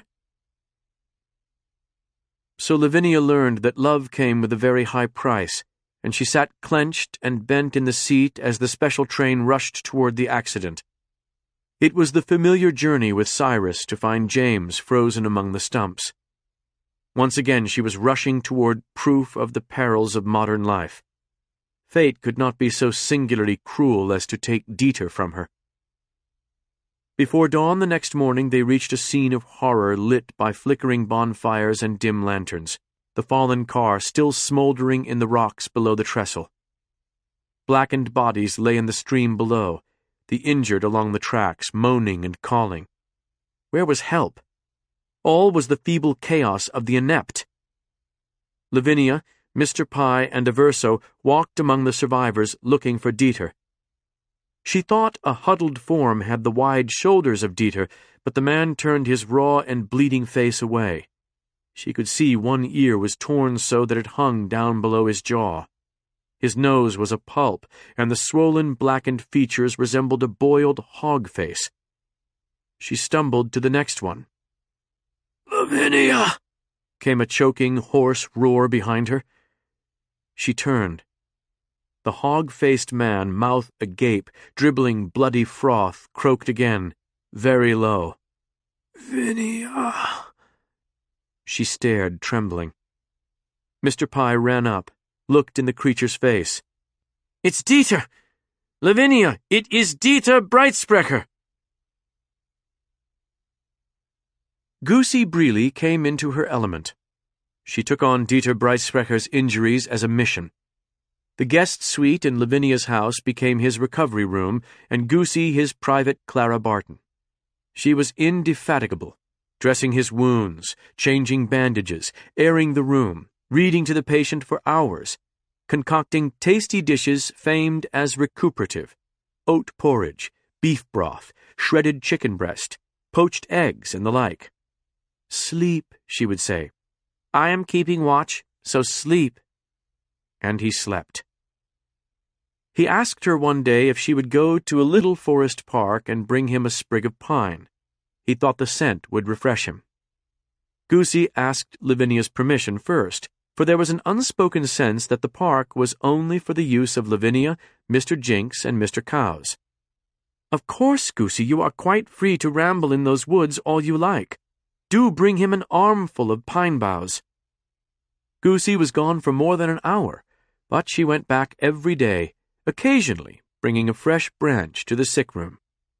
So Lavinia learned that love came with a very high price, and she sat clenched and bent in the seat as the special train rushed toward the accident. It was the familiar journey with Cyrus to find James frozen among the stumps. Once again she was rushing toward proof of the perils of modern life. Fate could not be so singularly cruel as to take Dieter from her. Before dawn the next morning they reached a scene of horror lit by flickering bonfires and dim lanterns, the fallen car still smoldering in the rocks below the trestle. Blackened bodies lay in the stream below, the injured along the tracks, moaning and calling. Where was help? All was the feeble chaos of the inept. Lavinia, Mister Pye, and Averso walked among the survivors looking for Dieter. She thought a huddled form had the wide shoulders of Dieter, but the man turned his raw and bleeding face away. She could see one ear was torn so that it hung down below his jaw. His nose was a pulp, and the swollen, blackened features resembled a boiled hog face. She stumbled to the next one. "Lavinia!" came a choking, hoarse roar behind her. She turned. The hog-faced man, mouth agape, dribbling bloody froth, croaked again, very low. "Vinia!" She stared, trembling. Mister Pye ran up, looked in the creature's face. "It's Dieter! Lavinia, it is Dieter Breitsprecher!" Goosey Breely came into her element. She took on Dieter Breitsprecher's injuries as a mission. The guest suite in Lavinia's house became his recovery room, and Goosey his private Clara Barton. She was indefatigable, dressing his wounds, changing bandages, airing the room, reading to the patient for hours, concocting tasty dishes famed as recuperative, oat porridge, beef broth, shredded chicken breast, poached eggs, and the like. "Sleep," she would say. "I am keeping watch, so sleep." And he slept. He asked her one day if she would go to a little forest park and bring him a sprig of pine. He thought the scent would refresh him. Goosey asked Lavinia's permission first, for there was an unspoken sense that the park was only for the use of Lavinia, Mister Jinks, and Mister Cowes. "Of course, Goosey, you are quite free to ramble in those woods all you like. Do bring him an armful of pine boughs." Goosey was gone for more than an hour, but she went back every day, occasionally bringing a fresh branch to the sick room.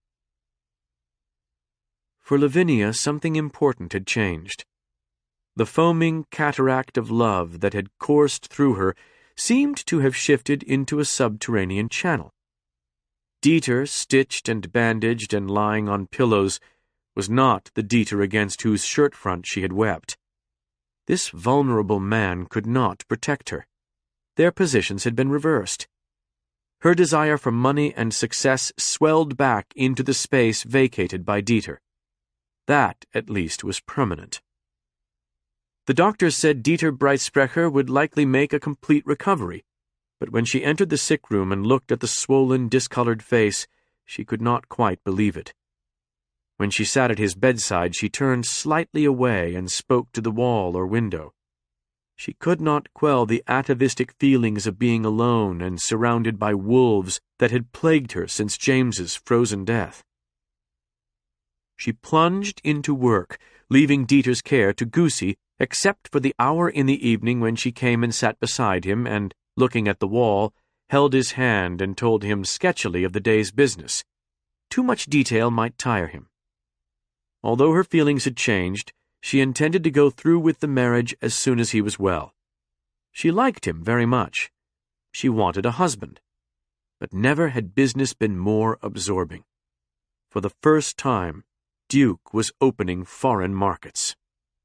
For Lavinia, something important had changed. The foaming cataract of love that had coursed through her seemed to have shifted into a subterranean channel. Dieter, stitched and bandaged and lying on pillows, was not the Dieter against whose shirt front she had wept. This vulnerable man could not protect her. Their positions had been reversed. Her desire for money and success swelled back into the space vacated by Dieter. That, at least, was permanent. The doctors said Dieter Breitsprecher would likely make a complete recovery, but when she entered the sick room and looked at the swollen, discolored face, she could not quite believe it. When she sat at his bedside, she turned slightly away and spoke to the wall or window. She could not quell the atavistic feelings of being alone and surrounded by wolves that had plagued her since James's frozen death. She plunged into work, leaving Dieter's care to Goosey, except for the hour in the evening when she came and sat beside him and, looking at the wall, held his hand and told him sketchily of the day's business. Too much detail might tire him. Although her feelings had changed, she intended to go through with the marriage as soon as he was well. She liked him very much. She wanted a husband. But never had business been more absorbing. For the first time, Duke was opening foreign markets.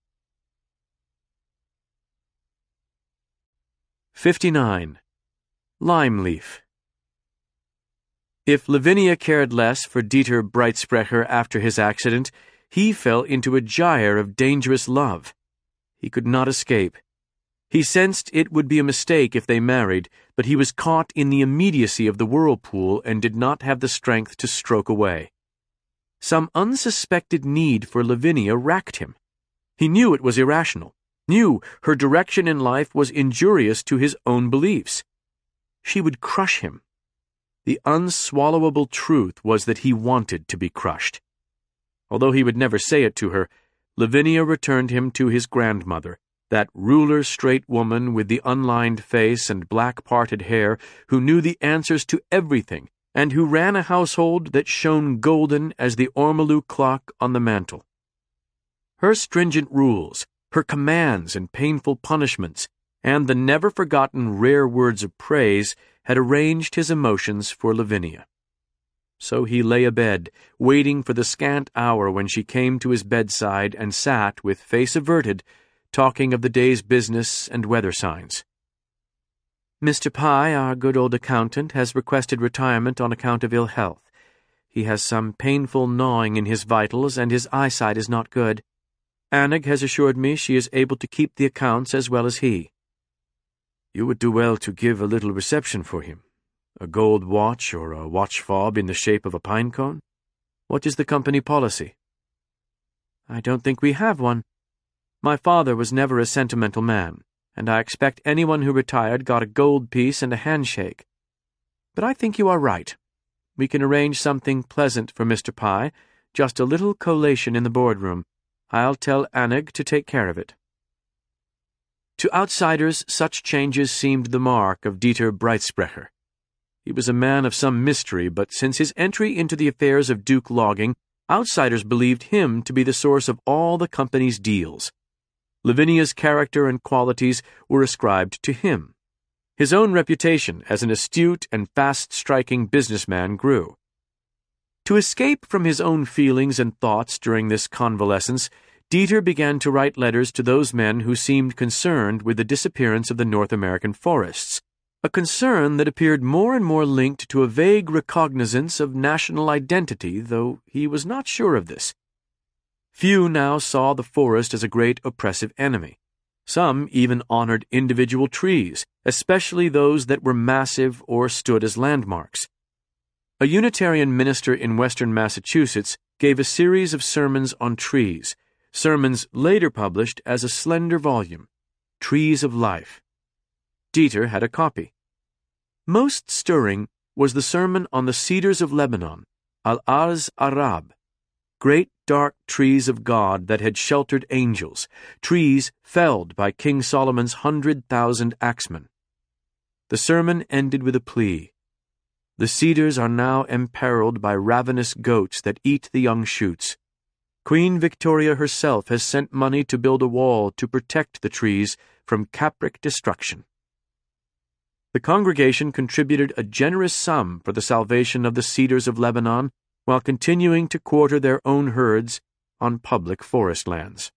fifty-nine. Lime Leaf. If Lavinia cared less for Dieter Breitsprecher after his accident, he fell into a gyre of dangerous love. He could not escape. He sensed it would be a mistake if they married, but he was caught in the immediacy of the whirlpool and did not have the strength to stroke away. Some unsuspected need for Lavinia racked him. He knew it was irrational, knew her direction in life was injurious to his own beliefs. She would crush him. The unswallowable truth was that he wanted to be crushed. Although he would never say it to her, Lavinia returned him to his grandmother, that ruler-straight woman with the unlined face and black-parted hair who knew the answers to everything and who ran a household that shone golden as the ormolu clock on the mantel. Her stringent rules, her commands and painful punishments, and the never-forgotten rare words of praise had arranged his emotions for Lavinia. So he lay abed, waiting for the scant hour when she came to his bedside and sat, with face averted, talking of the day's business and weather signs. "Mister Pye, our good old accountant, has requested retirement on account of ill health. He has some painful gnawing in his vitals, and his eyesight is not good. Annig has assured me she is able to keep the accounts as well as he." "You would do well to give a little reception for him. A gold watch or a watch fob in the shape of a pine cone? What is the company policy?" "I don't think we have one. My father was never a sentimental man, and I expect anyone who retired got a gold piece and a handshake. But I think you are right. We can arrange something pleasant for Mister Pye, just a little collation in the boardroom. I'll tell Annig to take care of it." To outsiders, such changes seemed the mark of Dieter Breitsprecher. He was a man of some mystery, but since his entry into the affairs of Duke Logging, outsiders believed him to be the source of all the company's deals. Lavinia's character and qualities were ascribed to him. His own reputation as an astute and fast-striking businessman grew. To escape from his own feelings and thoughts during this convalescence, Dieter began to write letters to those men who seemed concerned with the disappearance of the North American forests, a concern that appeared more and more linked to a vague recognizance of national identity, though he was not sure of this. Few now saw the forest as a great oppressive enemy. Some even honored individual trees, especially those that were massive or stood as landmarks. A Unitarian minister in western Massachusetts gave a series of sermons on trees, sermons later published as a slender volume, Trees of Life. Dieter had a copy. Most stirring was the sermon on the cedars of Lebanon, Al-Arz Arab, great dark trees of God that had sheltered angels, trees felled by King Solomon's hundred thousand axemen. The sermon ended with a plea. The cedars are now imperiled by ravenous goats that eat the young shoots. Queen Victoria herself has sent money to build a wall to protect the trees from capric destruction. The congregation contributed a generous sum for the salvation of the cedars of Lebanon, while continuing to quarter their own herds on public forest lands.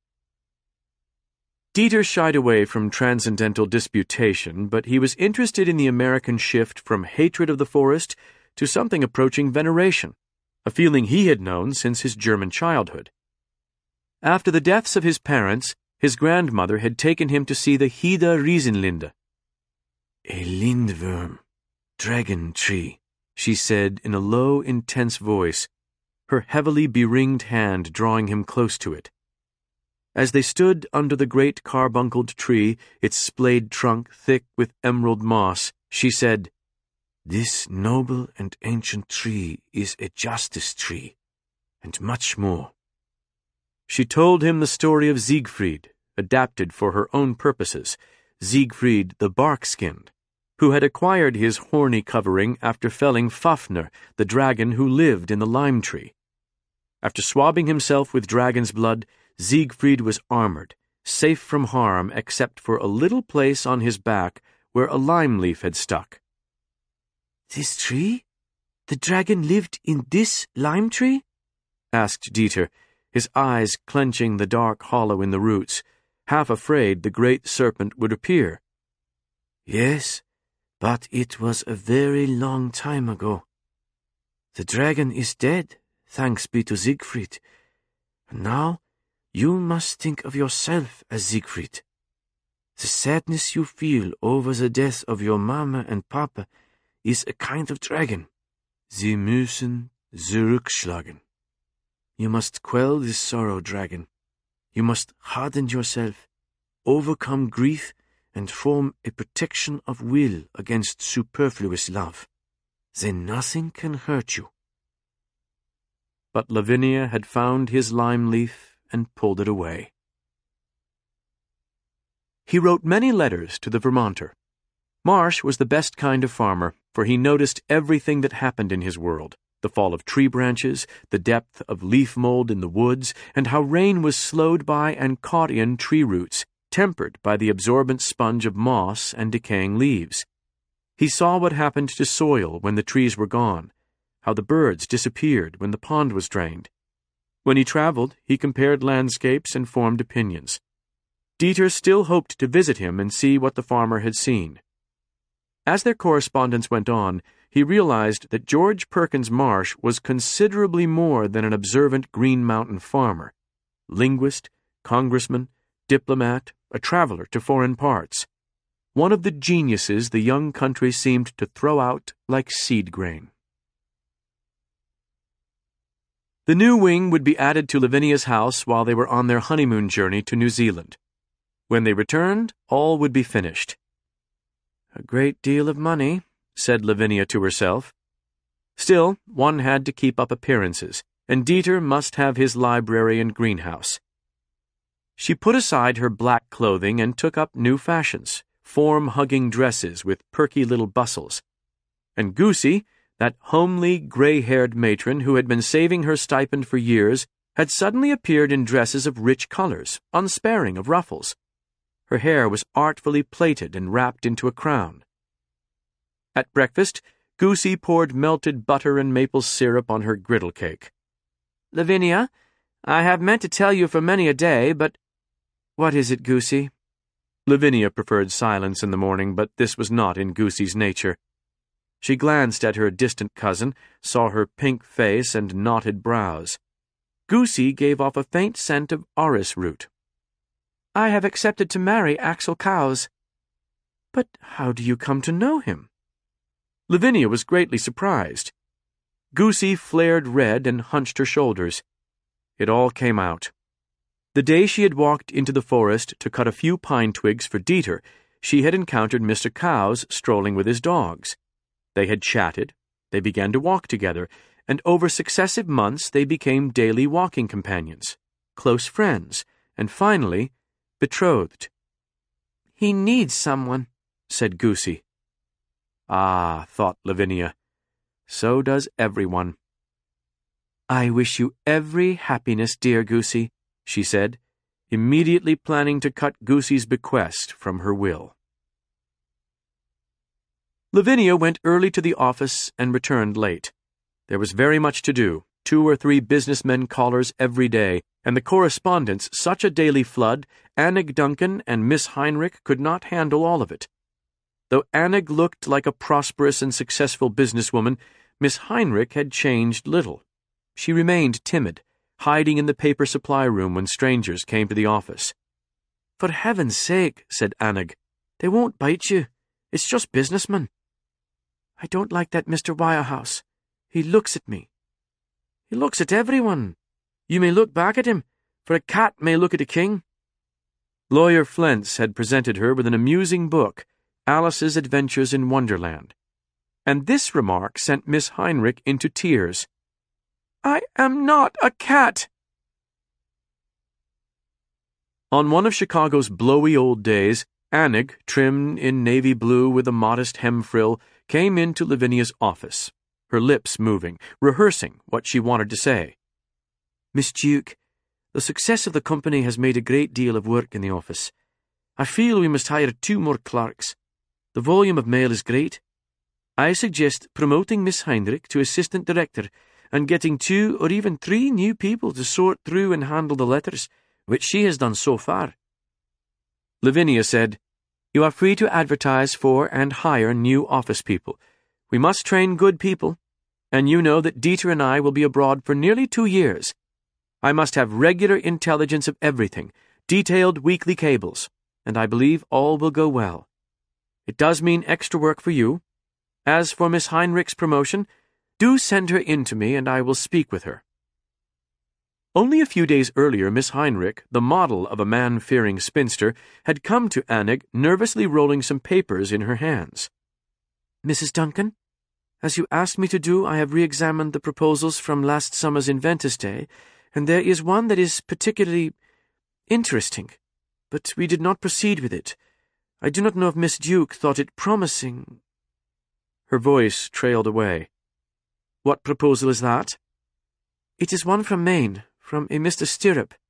Dieter shied away from transcendental disputation, but he was interested in the American shift from hatred of the forest to something approaching veneration, a feeling he had known since his German childhood. After the deaths of his parents, his grandmother had taken him to see the Hida Riesenlinde. "A lindworm, dragon tree," she said in a low, intense voice, her heavily beringed hand drawing him close to it. As they stood under the great carbuncled tree, its splayed trunk thick with emerald moss, she said, "This noble and ancient tree is a justice tree, and much more." She told him the story of Siegfried, adapted for her own purposes, Siegfried the bark-skinned, who had acquired his horny covering after felling Fafnir, the dragon who lived in the lime tree. After swabbing himself with dragon's blood, Siegfried was armored, safe from harm except for a little place on his back where a lime leaf had stuck. "This tree? The dragon lived in this lime tree?" asked Dieter, his eyes clenching the dark hollow in the roots, half afraid the great serpent would appear. "Yes, but it was a very long time ago. The dragon is dead, thanks be to Siegfried. And now you must think of yourself as Siegfried. The sadness you feel over the death of your Mama and Papa is a kind of dragon. Sie müssen zurückschlagen. You must quell this sorrow, dragon. You must harden yourself, overcome grief, and form a protection of will against superfluous love. Then nothing can hurt you." But Lavinia had found his lime leaf and pulled it away. He wrote many letters to the Vermonter. Marsh was the best kind of farmer, for he noticed everything that happened in his world, the fall of tree branches, the depth of leaf mold in the woods, and how rain was slowed by and caught in tree roots, tempered by the absorbent sponge of moss and decaying leaves. He saw what happened to soil when the trees were gone, how the birds disappeared when the pond was drained. When he traveled, he compared landscapes and formed opinions. Dieter still hoped to visit him and see what the farmer had seen. As their correspondence went on, he realized that George Perkins Marsh was considerably more than an observant Green Mountain farmer. Linguist, congressman, diplomat, a traveler to foreign parts. One of the geniuses the young country seemed to throw out like seed grain. The new wing would be added to Lavinia's house while they were on their honeymoon journey to New Zealand. When they returned, all would be finished. "A great deal of money," said Lavinia to herself. Still, one had to keep up appearances, and Dieter must have his library and greenhouse. She put aside her black clothing and took up new fashions, form-hugging dresses with perky little bustles. And Goosey, that homely, gray-haired matron who had been saving her stipend for years, had suddenly appeared in dresses of rich colors, unsparing of ruffles. Her hair was artfully plaited and wrapped into a crown. At breakfast, Goosey poured melted butter and maple syrup on her griddle cake. "Lavinia, I have meant to tell you for many a day, but—" "What is it, Goosey?" Lavinia preferred silence in the morning, but this was not in Goosey's nature. She glanced at her distant cousin, saw her pink face and knotted brows. Goosey gave off a faint scent of orris root. "I have accepted to marry Axel Cowes." "But how do you come to know him?" Lavinia was greatly surprised. Goosey flared red and hunched her shoulders. It all came out. The day she had walked into the forest to cut a few pine twigs for Dieter, she had encountered Mister Cowes strolling with his dogs. They had chatted, they began to walk together, and over successive months they became daily walking companions, close friends, and finally, betrothed. "He needs someone," said Goosey. Ah, thought Lavinia, so does everyone. "I wish you every happiness, dear Goosey," she said, immediately planning to cut Goosey's bequest from her will. Lavinia went early to the office and returned late. There was very much to do, two or three businessmen callers every day, and the correspondence such a daily flood, Anig Duncan and Miss Heinrich could not handle all of it. Though Anig looked like a prosperous and successful businesswoman, Miss Heinrich had changed little. She remained timid, hiding in the paper supply room when strangers came to the office. "For heaven's sake," said Anig, "they won't bite you. It's just businessmen." "I don't like that Mister Wirehouse. He looks at me." "He looks at everyone. You may look back at him, for a cat may look at a king." Lawyer Flents had presented her with an amusing book, Alice's Adventures in Wonderland, and this remark sent Miss Heinrich into tears. "I am not a cat." On one of Chicago's blowy old days, Anig, trimmed in navy blue with a modest hem frill, came into Lavinia's office, her lips moving, rehearsing what she wanted to say. "Miss Duke, the success of the company has made a great deal of work in the office. I feel we must hire two more clerks. The volume of mail is great. I suggest promoting Miss Heinrich to assistant director and getting two or even three new people to sort through and handle the letters, which she has done so far." Lavinia said, "You are free to advertise for and hire new office people. We must train good people, and you know that Dieter and I will be abroad for nearly two years. I must have regular intelligence of everything, detailed weekly cables, and I believe all will go well. It does mean extra work for you. As for Miss Heinrich's promotion, do send her in to me and I will speak with her." Only a few days earlier, Miss Heinrich, the model of a man-fearing spinster, had come to Anig nervously rolling some papers in her hands. "Missus Duncan, as you asked me to do, I have re-examined the proposals from last summer's Inventors' Day, and there is one that is particularly interesting, but we did not proceed with it. I do not know if Miss Duke thought it promising." Her voice trailed away. "What proposal is that?" "It is one from Maine, from a Mister Stirrup.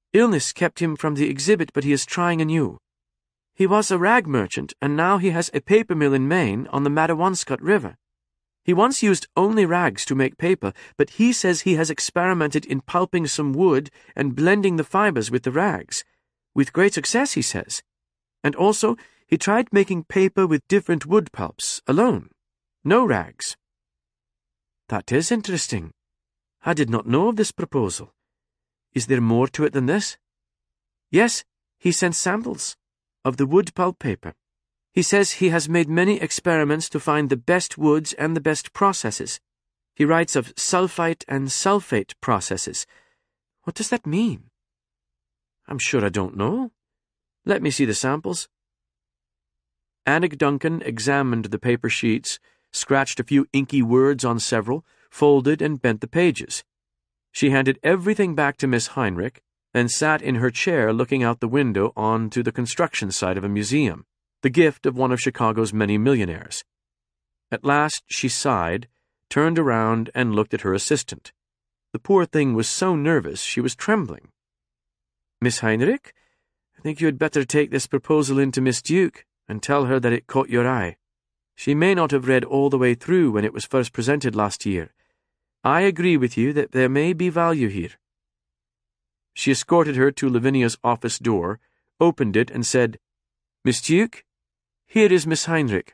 Illness kept him from the exhibit, but he is trying anew. He was a rag merchant, and now he has a paper mill in Maine on the Madawanscot River. He once used only rags to make paper, but he says he has experimented in pulping some wood and blending the fibers with the rags. With great success, he says. And also, he tried making paper with different wood pulps, alone. No rags. That is interesting. I did not know of this proposal. Is there more to it than this? Yes, he sent samples of the wood pulp paper. He says he has made many experiments to find the best woods and the best processes. He writes of sulfite and sulfate processes. What does that mean? I'm sure I don't know. Let me see the samples. Anig Duncan examined the paper sheets, scratched a few inky words on several, folded and bent the pages. She handed everything back to Miss Heinrich, and sat in her chair looking out the window on to the construction site of a museum, the gift of one of Chicago's many millionaires. At last she sighed, turned around, and looked at her assistant. The poor thing was so nervous she was trembling. Miss Heinrich, I think you had better take this proposal in to Miss Duke and tell her that it caught your eye. She may not have read all the way through when it was first presented last year. I agree with you that there may be value here. She escorted her to Lavinia's office door, opened it, and said, Miss Duke, here is Miss Heinrich.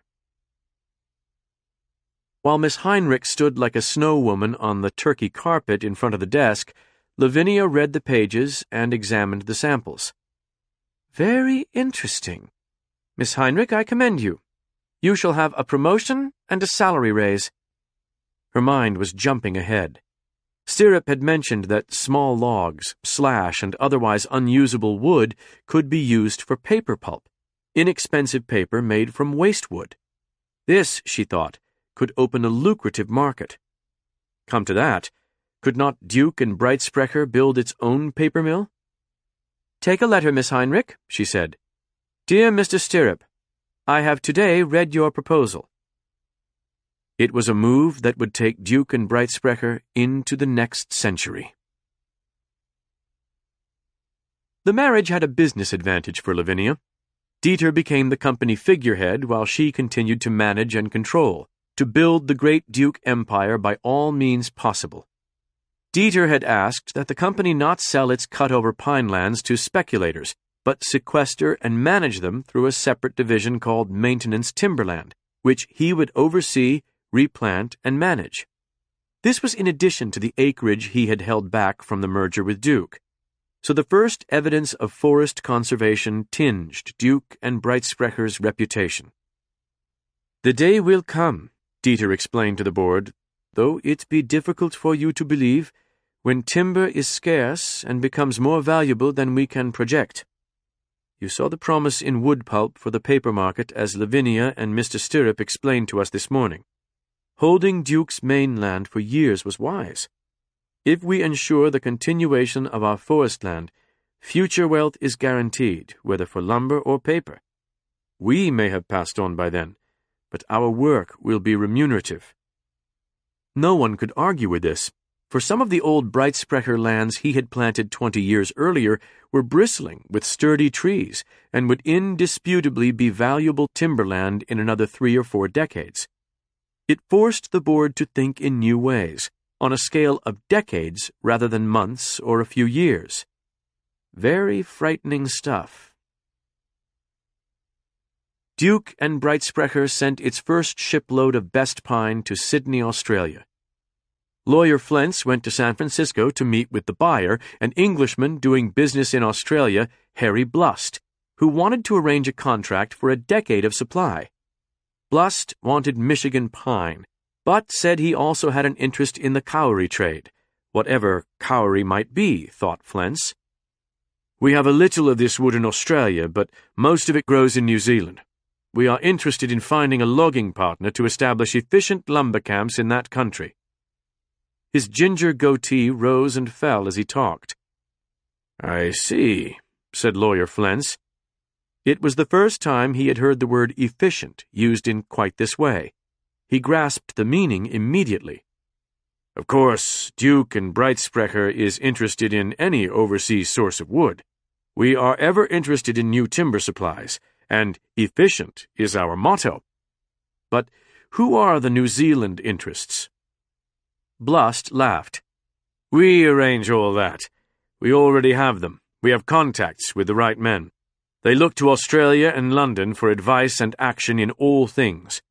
While Miss Heinrich stood like a snow woman on the turkey carpet in front of the desk, Lavinia read the pages and examined the samples. Very interesting. Miss Heinrich, I commend you. You shall have a promotion and a salary raise. Her mind was jumping ahead. Stirrup had mentioned that small logs, slash, and otherwise unusable wood could be used for paper pulp, inexpensive paper made from waste wood. This, she thought, could open a lucrative market. Come to that, could not Duke and Breitsprecher build its own paper mill? Take a letter, Miss Heinrich, she said. Dear Mister Stirrup, I have today read your proposal. It was a move that would take Duke and Breitsprecher into the next century. The marriage had a business advantage for Lavinia. Dieter became the company figurehead while she continued to manage and control, to build the great Duke empire by all means possible. Dieter had asked that the company not sell its cut-over pine lands to speculators, but sequester and manage them through a separate division called Maintenance Timberland, which he would oversee, replant, and manage. This was in addition to the acreage he had held back from the merger with Duke. So the first evidence of forest conservation tinged Duke and Breitsprecher's reputation. The day will come, Dieter explained to the board, though it be difficult for you to believe, when timber is scarce and becomes more valuable than we can project. You saw the promise in wood pulp for the paper market as Lavinia and Mister Stirrup explained to us this morning. Holding Duke's mainland for years was wise. If we ensure the continuation of our forest land, future wealth is guaranteed, whether for lumber or paper. We may have passed on by then, but our work will be remunerative. No one could argue with this, for some of the old Breitsprecher lands he had planted twenty years earlier were bristling with sturdy trees and would indisputably be valuable timberland in another three or four decades. It forced the board to think in new ways, on a scale of decades rather than months or a few years. Very frightening stuff. Duke and Breitsprecher sent its first shipload of best pine to Sydney, Australia. Lawyer Flents went to San Francisco to meet with the buyer, an Englishman doing business in Australia, Harry Blust, who wanted to arrange a contract for a decade of supply. Blust wanted Michigan pine, but said he also had an interest in the kauri trade, whatever kauri might be, thought Flents. We have a little of this wood in Australia, but most of it grows in New Zealand. We are interested in finding a logging partner to establish efficient lumber camps in that country. His ginger goatee rose and fell as he talked. I see, said Lawyer Flents. It was the first time he had heard the word efficient used in quite this way. He grasped the meaning immediately. Of course, Duke and Breitsprecher is interested in any overseas source of wood. We are ever interested in new timber supplies, and efficient is our motto. But who are the New Zealand interests?" Blust laughed. "We arrange all that. We already have them. We have contacts with the right men. They look to Australia and London for advice and action in all things.